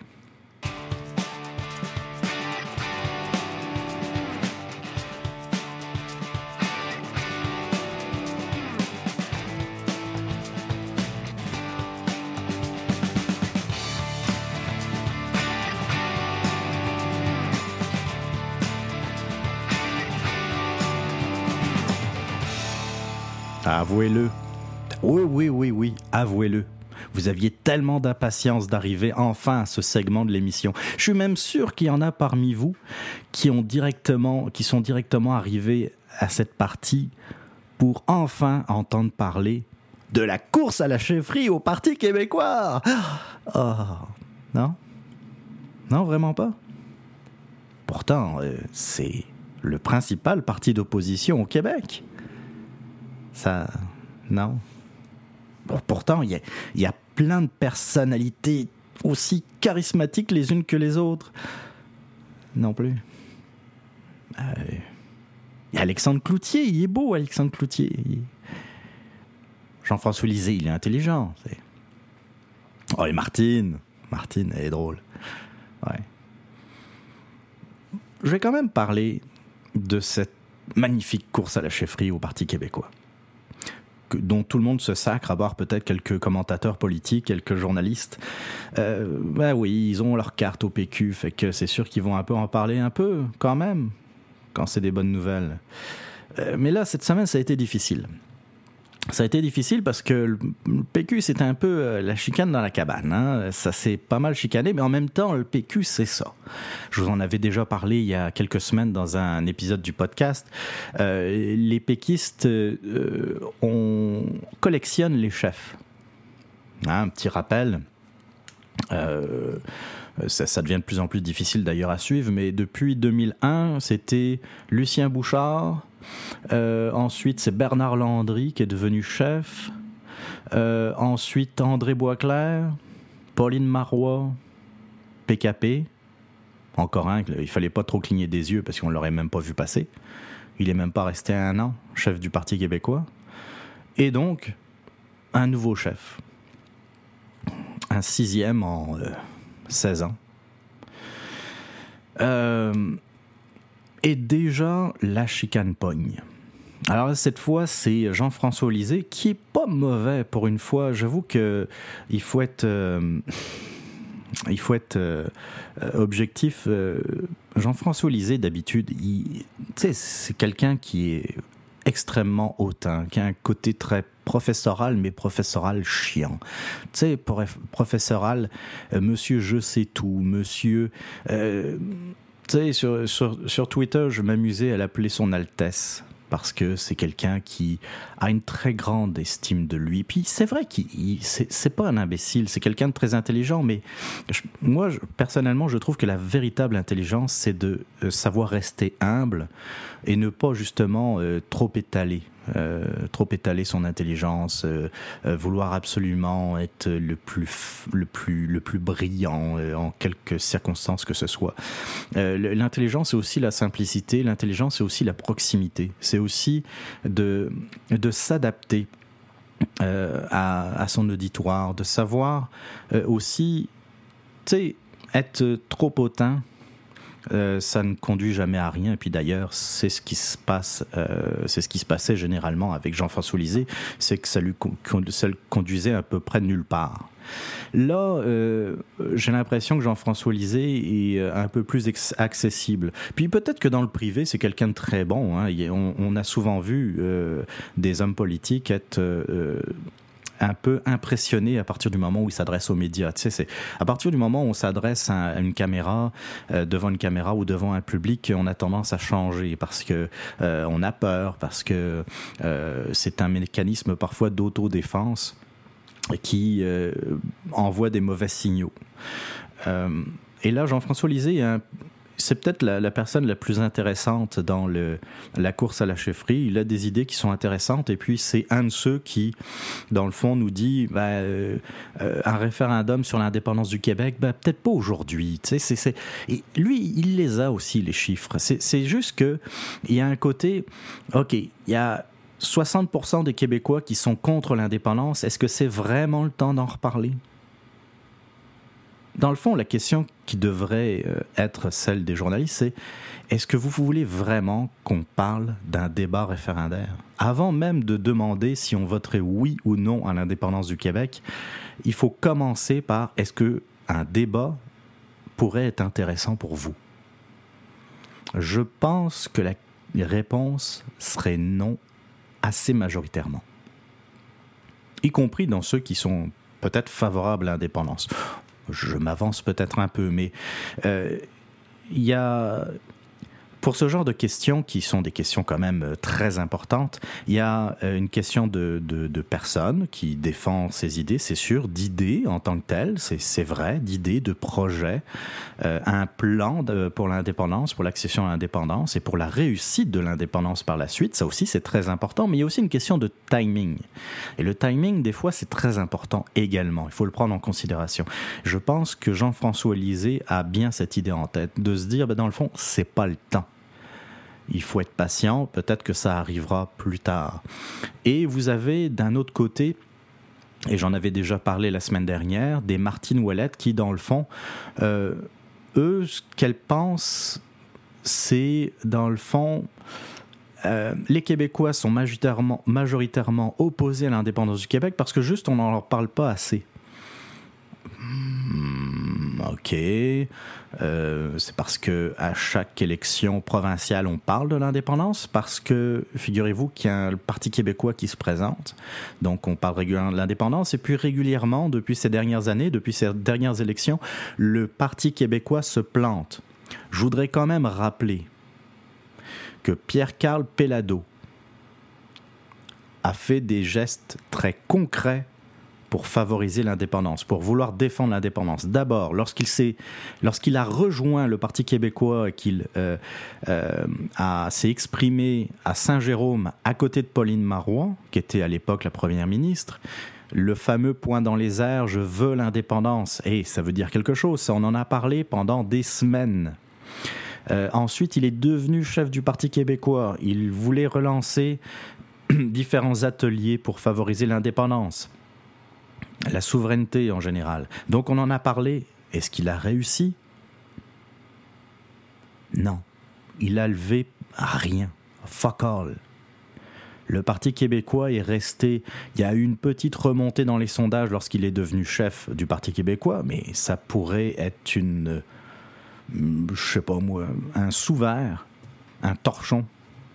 Avouez-le. Oui, avouez-le. Vous aviez tellement d'impatience d'arriver enfin à ce segment de l'émission. Je suis même sûr qu'il y en a parmi vous qui sont directement arrivés à cette partie pour enfin entendre parler de la course à la chefferie au Parti québécois. Oh, non? Non, vraiment pas? Pourtant, c'est le principal parti d'opposition au Québec. Ça, non. Bon, pourtant, il y a plein de personnalités aussi charismatiques les unes que les autres. Non plus. Il y a Alexandre Cloutier, il est beau, Alexandre Cloutier. Jean-François Lisée, il est intelligent. Oh, et Martine, elle est drôle. Ouais. Je vais quand même parler de cette magnifique course à la chefferie au Parti québécois, dont tout le monde se sacre, à part peut-être quelques commentateurs politiques, quelques journalistes. Oui, ils ont leur carte au PQ, fait que c'est sûr qu'ils vont un peu en parler un peu, quand même, quand c'est des bonnes nouvelles. Mais là, cette semaine, ça a été difficile. Ça a été difficile parce que le PQ, c'était un peu la chicane dans la cabane. Hein. Ça s'est pas mal chicané, mais en même temps, le PQ, c'est ça. Je vous en avais déjà parlé il y a quelques semaines dans un épisode du podcast. Les péquistes collectionnent les chefs. Un petit rappel. Ça devient de plus en plus difficile d'ailleurs à suivre, mais depuis 2001, c'était Lucien Bouchard. Ensuite, c'est Bernard Landry qui est devenu chef. Ensuite, André Boisclair, Pauline Marois, PKP. Encore un, il fallait pas trop cligner des yeux parce qu'on l'aurait même pas vu passer. Il n'est même pas resté 1 an chef du Parti québécois. Et donc, un nouveau chef. Un 6e en 16 ans. Et déjà, la chicane pogne. Alors cette fois, c'est Jean-François Lisée, qui est pas mauvais pour une fois. J'avoue que il faut être objectif. Jean-François Lisée, d'habitude, c'est quelqu'un qui est extrêmement hautain, qui a un côté très professoral, mais professoral chiant. Tu sais, professoral, monsieur je sais tout, monsieur... tu sais, sur Twitter, je m'amusais à l'appeler son Altesse, parce que c'est quelqu'un qui a une très grande estime de lui. Puis c'est vrai c'est pas un imbécile, c'est quelqu'un de très intelligent, mais personnellement, je trouve que la véritable intelligence, c'est de savoir rester humble et ne pas justement trop étaler son intelligence, vouloir absolument être le plus brillant en quelque circonstance que ce soit. L'intelligence, c'est aussi la simplicité. L'intelligence, c'est aussi la proximité. C'est aussi de s'adapter à son auditoire, de savoir aussi, tu sais, être trop hautain. Ça ne conduit jamais à rien. Et puis d'ailleurs, c'est ce qui se passait généralement avec Jean-François Lisée, c'est que ça le conduisait à peu près nulle part. Là, j'ai l'impression que Jean-François Lisée est un peu plus accessible. Puis peut-être que dans le privé, c'est quelqu'un de très bon. Hein. On a souvent vu des hommes politiques être... un peu impressionné à partir du moment où il s'adresse aux médias. Tu sais, c'est à partir du moment où on s'adresse à une caméra, devant une caméra ou devant un public, on a tendance à changer parce que on a peur, parce que c'est un mécanisme parfois d'autodéfense qui envoie des mauvais signaux. Et là, Jean-François Lisée c'est peut-être la personne la plus intéressante dans la course à la chefferie. Il a des idées qui sont intéressantes et puis c'est un de ceux qui, dans le fond, nous dit un référendum sur l'indépendance du Québec, peut-être pas aujourd'hui. Tu sais, et lui, il les a aussi, les chiffres. C'est juste que il y a un côté, OK, il y a 60% des Québécois qui sont contre l'indépendance. Est-ce que c'est vraiment le temps d'en reparler? Dans le fond, la question qui devrait être celle des journalistes, c'est est-ce que vous voulez vraiment qu'on parle d'un débat référendaire? Avant même de demander si on voterait oui ou non à l'indépendance du Québec, il faut commencer par est-ce qu'un débat pourrait être intéressant pour vous? Je pense que la réponse serait non assez majoritairement, y compris dans ceux qui sont peut-être favorables à l'indépendance. Je m'avance peut-être un peu, mais il y a, pour ce genre de questions, qui sont des questions quand même très importantes, il y a une question de personne qui défend ses idées, c'est sûr, d'idées en tant que telles, c'est vrai, d'idées, de projets, un plan pour l'indépendance, pour l'accession à l'indépendance et pour la réussite de l'indépendance par la suite. Ça aussi, c'est très important, mais il y a aussi une question de timing. Et le timing, des fois, c'est très important également. Il faut le prendre en considération. Je pense que Jean-François Lisée a bien cette idée en tête, de se dire, dans le fond, c'est pas le temps. Il faut être patient, peut-être que ça arrivera plus tard. Et vous avez d'un autre côté, et j'en avais déjà parlé la semaine dernière, des Martine Ouellette qui, dans le fond, eux, ce qu'elles pensent, c'est, dans le fond, les Québécois sont majoritairement opposés à l'indépendance du Québec parce que juste on n'en leur parle pas assez. OK. C'est parce que à chaque élection provinciale, on parle de l'indépendance, parce que, figurez-vous qu'il y a le Parti québécois qui se présente. Donc, on parle régulièrement de l'indépendance. Et puis, régulièrement, depuis ces dernières années, depuis ces dernières élections, le Parti québécois se plante. Je voudrais quand même rappeler que Pierre-Carl Péladeau a fait des gestes très concrets pour favoriser l'indépendance, pour vouloir défendre l'indépendance. D'abord, lorsqu'il a rejoint le Parti québécois et qu'il s'est exprimé à Saint-Jérôme à côté de Pauline Marois, qui était à l'époque la première ministre, le fameux point dans les airs, je veux l'indépendance. Et ça veut dire quelque chose, on en a parlé pendant des semaines. Ensuite, il est devenu chef du Parti québécois. Il voulait relancer différents ateliers pour favoriser l'indépendance, la souveraineté en général. Donc on en a parlé. Est-ce qu'il a réussi? Non. Il a levé rien. Fuck all. Le Parti québécois est resté... Il y a eu une petite remontée dans les sondages lorsqu'il est devenu chef du Parti québécois, mais ça pourrait être je sais pas moi, un sous-vert, un torchon.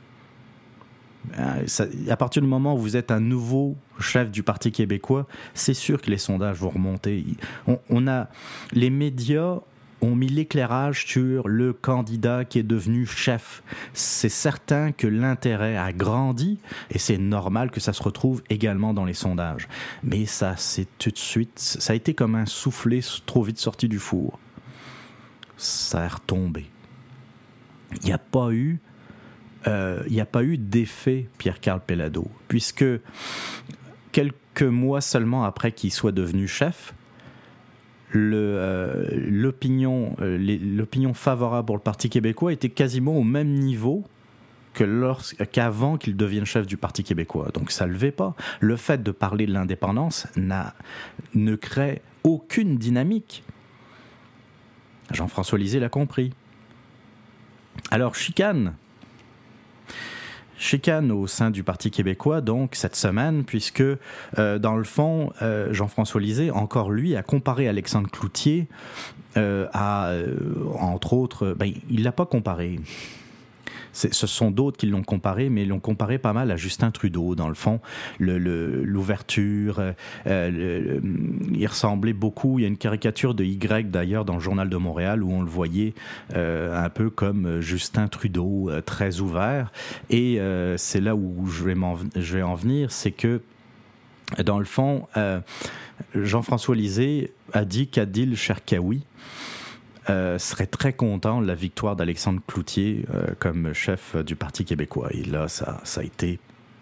À partir du moment où vous êtes un nouveau chef du Parti québécois, c'est sûr que les sondages vont remonter. Les médias ont mis l'éclairage sur le candidat qui est devenu chef. C'est certain que l'intérêt a grandi et c'est normal que ça se retrouve également dans les sondages. Mais ça, c'est tout de suite... Ça a été comme un soufflé trop vite sorti du four. Ça est retombé. Il n'y a pas eu d'effet Pierre-Carl Péladeau, puisque quelques mois seulement après qu'il soit devenu chef, l'opinion favorable pour le Parti québécois était quasiment au même niveau qu'avant qu'il devienne chef du Parti québécois. Donc ça ne levait pas. Le fait de parler de l'indépendance ne crée aucune dynamique. Jean-François Lisée l'a compris. Alors, chicane au sein du Parti québécois, donc, cette semaine, puisque, dans le fond, Jean-François Lisée, encore lui, a comparé Alexandre Cloutier entre autres... il ne l'a pas comparé. Ce sont d'autres qui l'ont comparé, mais ils l'ont comparé pas mal à Justin Trudeau, dans le fond. L'ouverture, il ressemblait beaucoup. Il y a une caricature de Y, d'ailleurs, dans le Journal de Montréal, où on le voyait un peu comme Justin Trudeau, très ouvert. Et c'est là où je vais en venir, c'est que, dans le fond, Jean-François Lisée a dit qu'Adil Sherkaoui serait très content de la victoire d'Alexandre Cloutier comme chef du Parti québécois. Et là, ça a été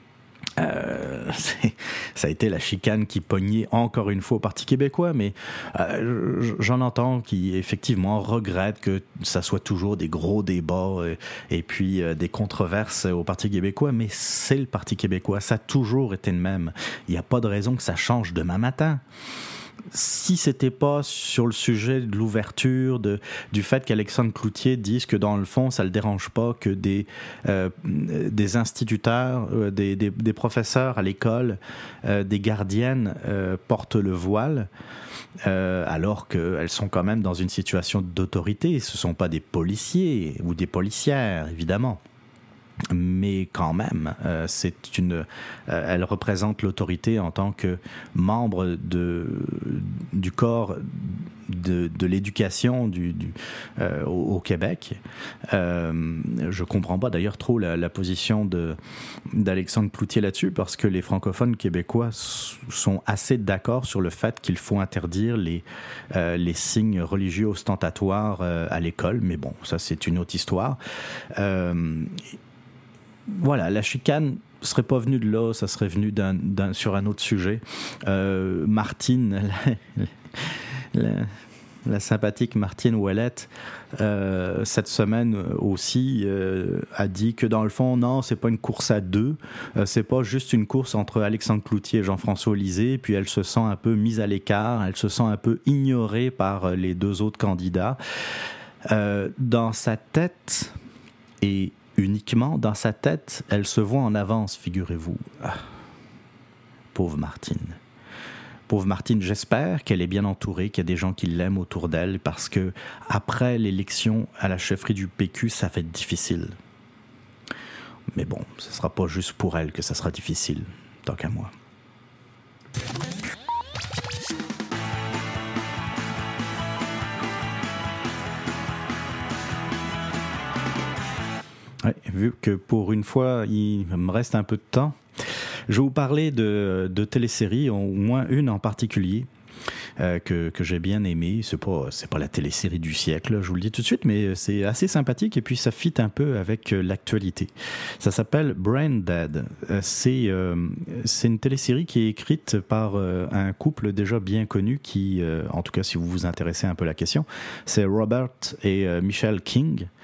la chicane qui pognait encore une fois au Parti québécois, mais j'en entends qui effectivement regrettent que ça soit toujours des gros débats et puis des controverses au Parti québécois, mais c'est le Parti québécois, ça a toujours été le même. Il n'y a pas de raison que ça change demain matin. Si c'était pas sur le sujet de l'ouverture, du fait qu'Alexandre Cloutier dise que dans le fond, ça le dérange pas que des instituteurs, des professeurs à l'école, des gardiennes portent le voile, alors qu'elles sont quand même dans une situation d'autorité. Ce sont pas des policiers ou des policières, évidemment. Mais quand même, elle représente l'autorité en tant que membre du corps de l'éducation au Québec. Je comprends pas d'ailleurs trop la position d'Alexandre Cloutier là-dessus, parce que les francophones québécois sont assez d'accord sur le fait qu'il faut interdire les signes religieux ostentatoires à l'école. Mais bon, ça c'est une autre histoire. Voilà, la chicane serait pas venue de là, ça serait venu sur un autre sujet. Martine, la sympathique Martine Ouellette, cette semaine aussi, a dit que dans le fond, non, c'est pas une course à deux, c'est pas juste une course entre Alexandre Cloutier et Jean-François Lisée, puis elle se sent un peu mise à l'écart, elle se sent un peu ignorée par les deux autres candidats. Dans sa tête, et uniquement dans sa tête, elle se voit en avance, figurez-vous. Pauvre Martine. Pauvre Martine, j'espère qu'elle est bien entourée, qu'il y a des gens qui l'aiment autour d'elle, parce que après l'élection à la chefferie du PQ, ça va être difficile. Mais bon, ce ne sera pas juste pour elle que ça sera difficile, tant qu'à moi. Ouais, vu que pour une fois, il me reste un peu de temps, je vais vous parler de téléséries, au moins une en particulier, que j'ai bien aimée. C'est pas la télésérie du siècle, je vous le dis tout de suite, mais c'est assez sympathique et puis ça fit un peu avec l'actualité. Ça s'appelle Brain Dead. C'est une télésérie qui est écrite par un couple déjà bien connu qui, en tout cas si vous vous intéressez un peu à la question, c'est Robert et Michelle King.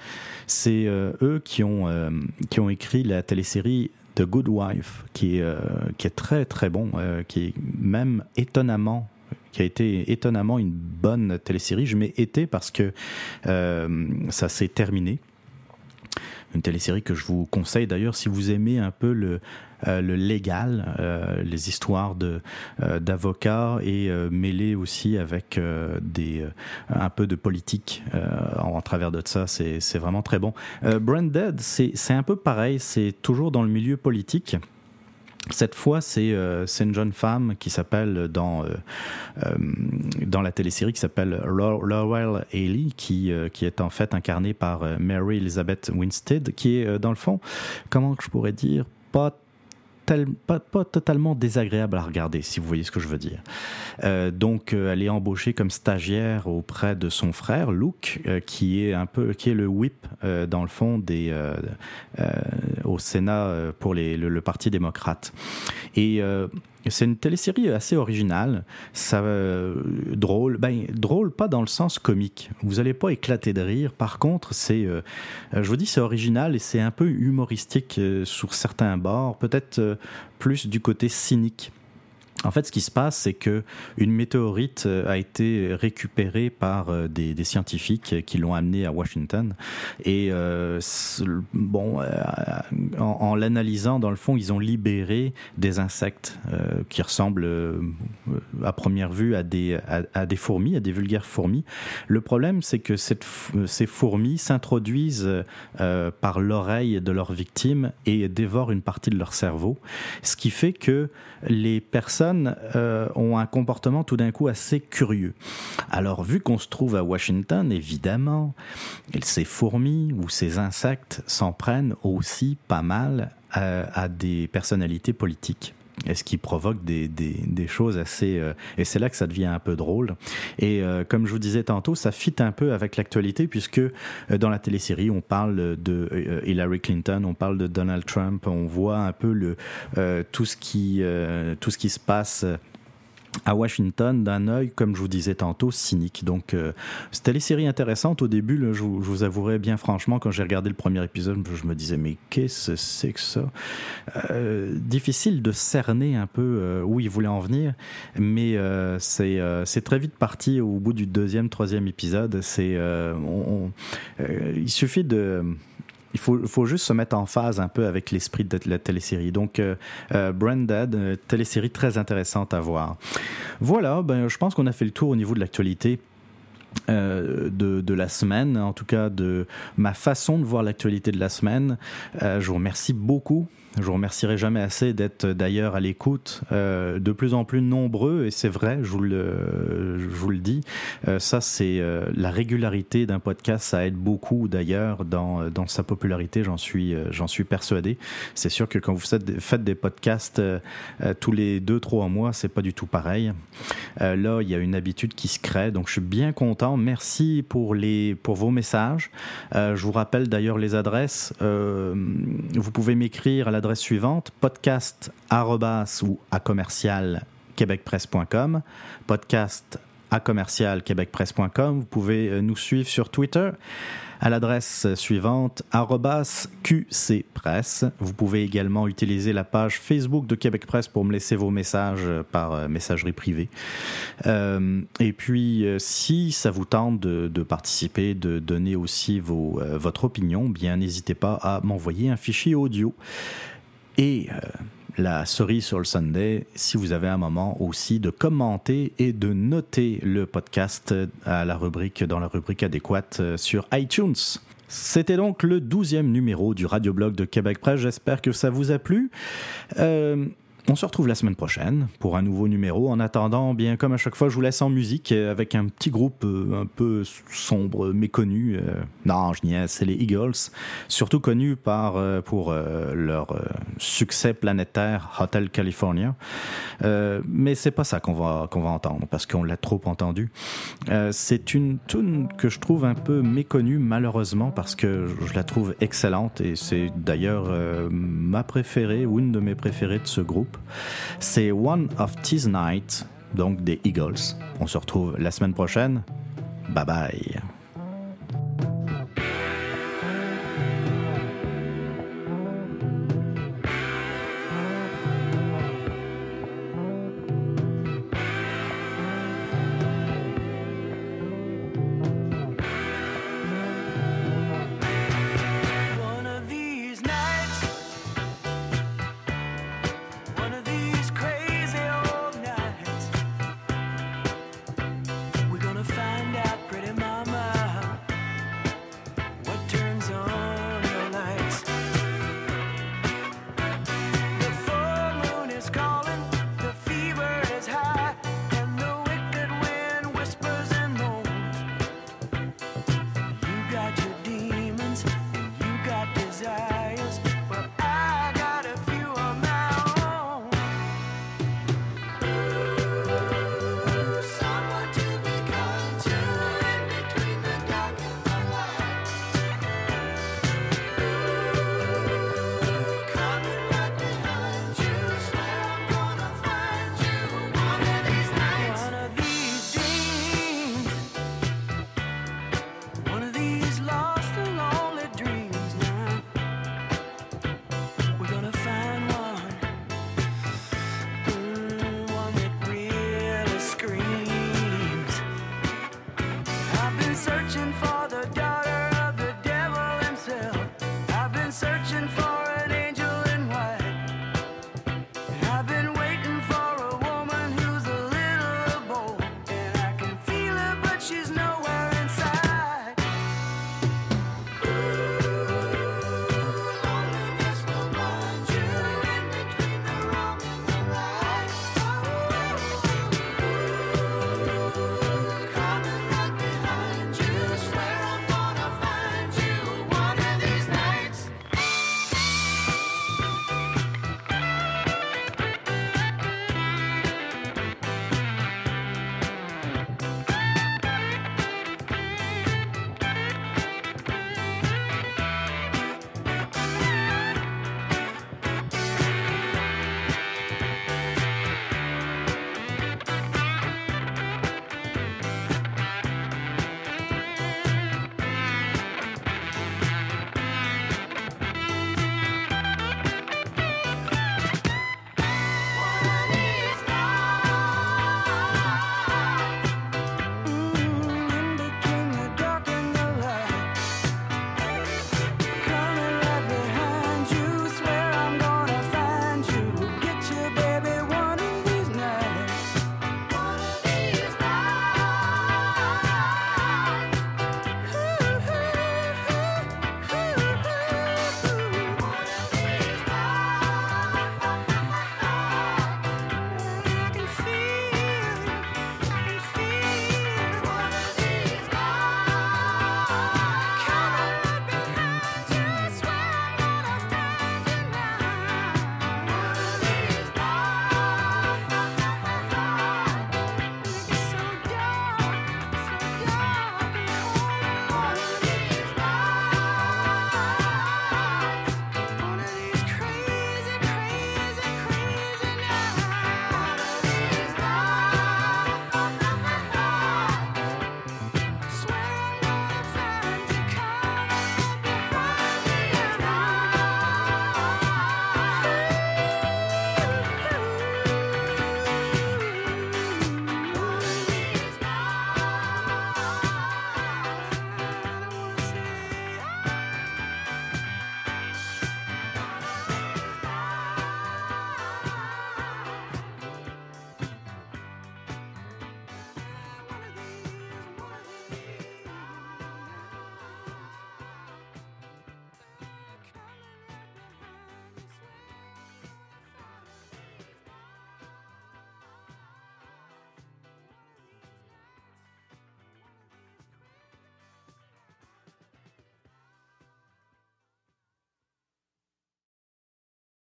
C'est eux qui ont écrit la télésérie The Good Wife, qui est très très bon, qui est même qui a été étonnamment une bonne télésérie. Je mets été parce que ça s'est terminé. Une télésérie que je vous conseille d'ailleurs si vous aimez un peu le légal, les histoires d'avocats et mêlées aussi avec un peu de politique en travers de ça. C'est vraiment très bon. Branded, c'est un peu pareil, c'est toujours dans le milieu politique. Cette fois, c'est une jeune femme qui s'appelle dans la télésérie qui s'appelle Laurel Haley, qui est en fait incarnée par Mary Elizabeth Winstead, qui est dans le fond, comment je pourrais dire, pas totalement désagréable à regarder, si vous voyez ce que je veux dire. Donc, elle est embauchée comme stagiaire auprès de son frère, Luke, qui est le whip, dans le fond, au Sénat pour le Parti démocrate. Et c'est une télésérie assez originale, drôle pas dans le sens comique. Vous allez pas éclater de rire. Par contre, je vous dis, c'est original et c'est un peu humoristique sur certains bords, peut-être plus du côté cynique. En fait, ce qui se passe, c'est que une météorite a été récupérée par des scientifiques qui l'ont amenée à Washington. Et en l'analysant, dans le fond, ils ont libéré des insectes qui ressemblent à première vue à des fourmis, à des vulgaires fourmis. Le problème, c'est que ces fourmis s'introduisent par l'oreille de leurs victimes et dévorent une partie de leur cerveau, ce qui fait que les personnes ont un comportement tout d'un coup assez curieux. Alors, vu qu'on se trouve à Washington, évidemment, ces fourmis ou ces insectes s'en prennent aussi pas mal à des personnalités politiques. Et ce qui provoque des choses assez... et c'est là que ça devient un peu drôle. Et comme je vous disais tantôt, ça fit un peu avec l'actualité, puisque dans la télésérie, on parle de Hillary Clinton, on parle de Donald Trump, on voit un peu tout ce qui se passe à Washington d'un œil, comme je vous disais tantôt, cynique. Donc, c'était les séries intéressantes. Au début, là, je vous avouerai bien franchement, quand j'ai regardé le premier épisode, je me disais, mais qu'est-ce que c'est que ça? Difficile de cerner un peu où il voulait en venir, mais c'est très vite parti au bout du deuxième, troisième épisode. Il suffit de... Il faut juste se mettre en phase un peu avec l'esprit de la télésérie. Donc, Branded, télésérie très intéressante à voir. Voilà, je pense qu'on a fait le tour au niveau de l'actualité de la semaine, en tout cas de ma façon de voir l'actualité de la semaine. Je vous remercie beaucoup. Je vous remercierai jamais assez d'être d'ailleurs à l'écoute, de plus en plus nombreux, et c'est vrai, je vous le dis. Ça, c'est la régularité d'un podcast, ça aide beaucoup d'ailleurs dans sa popularité, j'en suis persuadé. C'est sûr que quand vous faites des podcasts tous les 2-3 mois, c'est pas du tout pareil. Là, il y a une habitude qui se crée, donc je suis bien content. Merci pour vos messages. Je vous rappelle d'ailleurs les adresses. Vous pouvez m'écrire à l'adresse suivante, podcast@québecpresse.com, podcast@québecpresse.com. Vous pouvez nous suivre sur Twitter à l'adresse suivante, @QCpresse. Vous pouvez également utiliser la page Facebook de Québec Presse pour me laisser vos messages par messagerie privée. Et puis, si ça vous tente de participer, de donner aussi votre opinion, bien n'hésitez pas à m'envoyer un fichier audio. Et la cerise sur le sundae, si vous avez un moment aussi, de commenter et de noter le podcast dans la rubrique adéquate sur iTunes. C'était donc le 12e numéro du radioblog de Québec Presse. J'espère que ça vous a plu. On se retrouve la semaine prochaine pour un nouveau numéro. En attendant, bien comme à chaque fois, je vous laisse en musique avec un petit groupe un peu sombre, méconnu. Non, je niaise, c'est les Eagles, surtout connus pour leur succès planétaire Hotel California. Mais c'est pas ça qu'on va entendre parce qu'on l'a trop entendu. C'est une tune que je trouve un peu méconnue malheureusement parce que je la trouve excellente et c'est d'ailleurs ma préférée ou une de mes préférées de ce groupe. C'est One of These Nights, donc des Eagles. On se retrouve la semaine prochaine. Bye bye.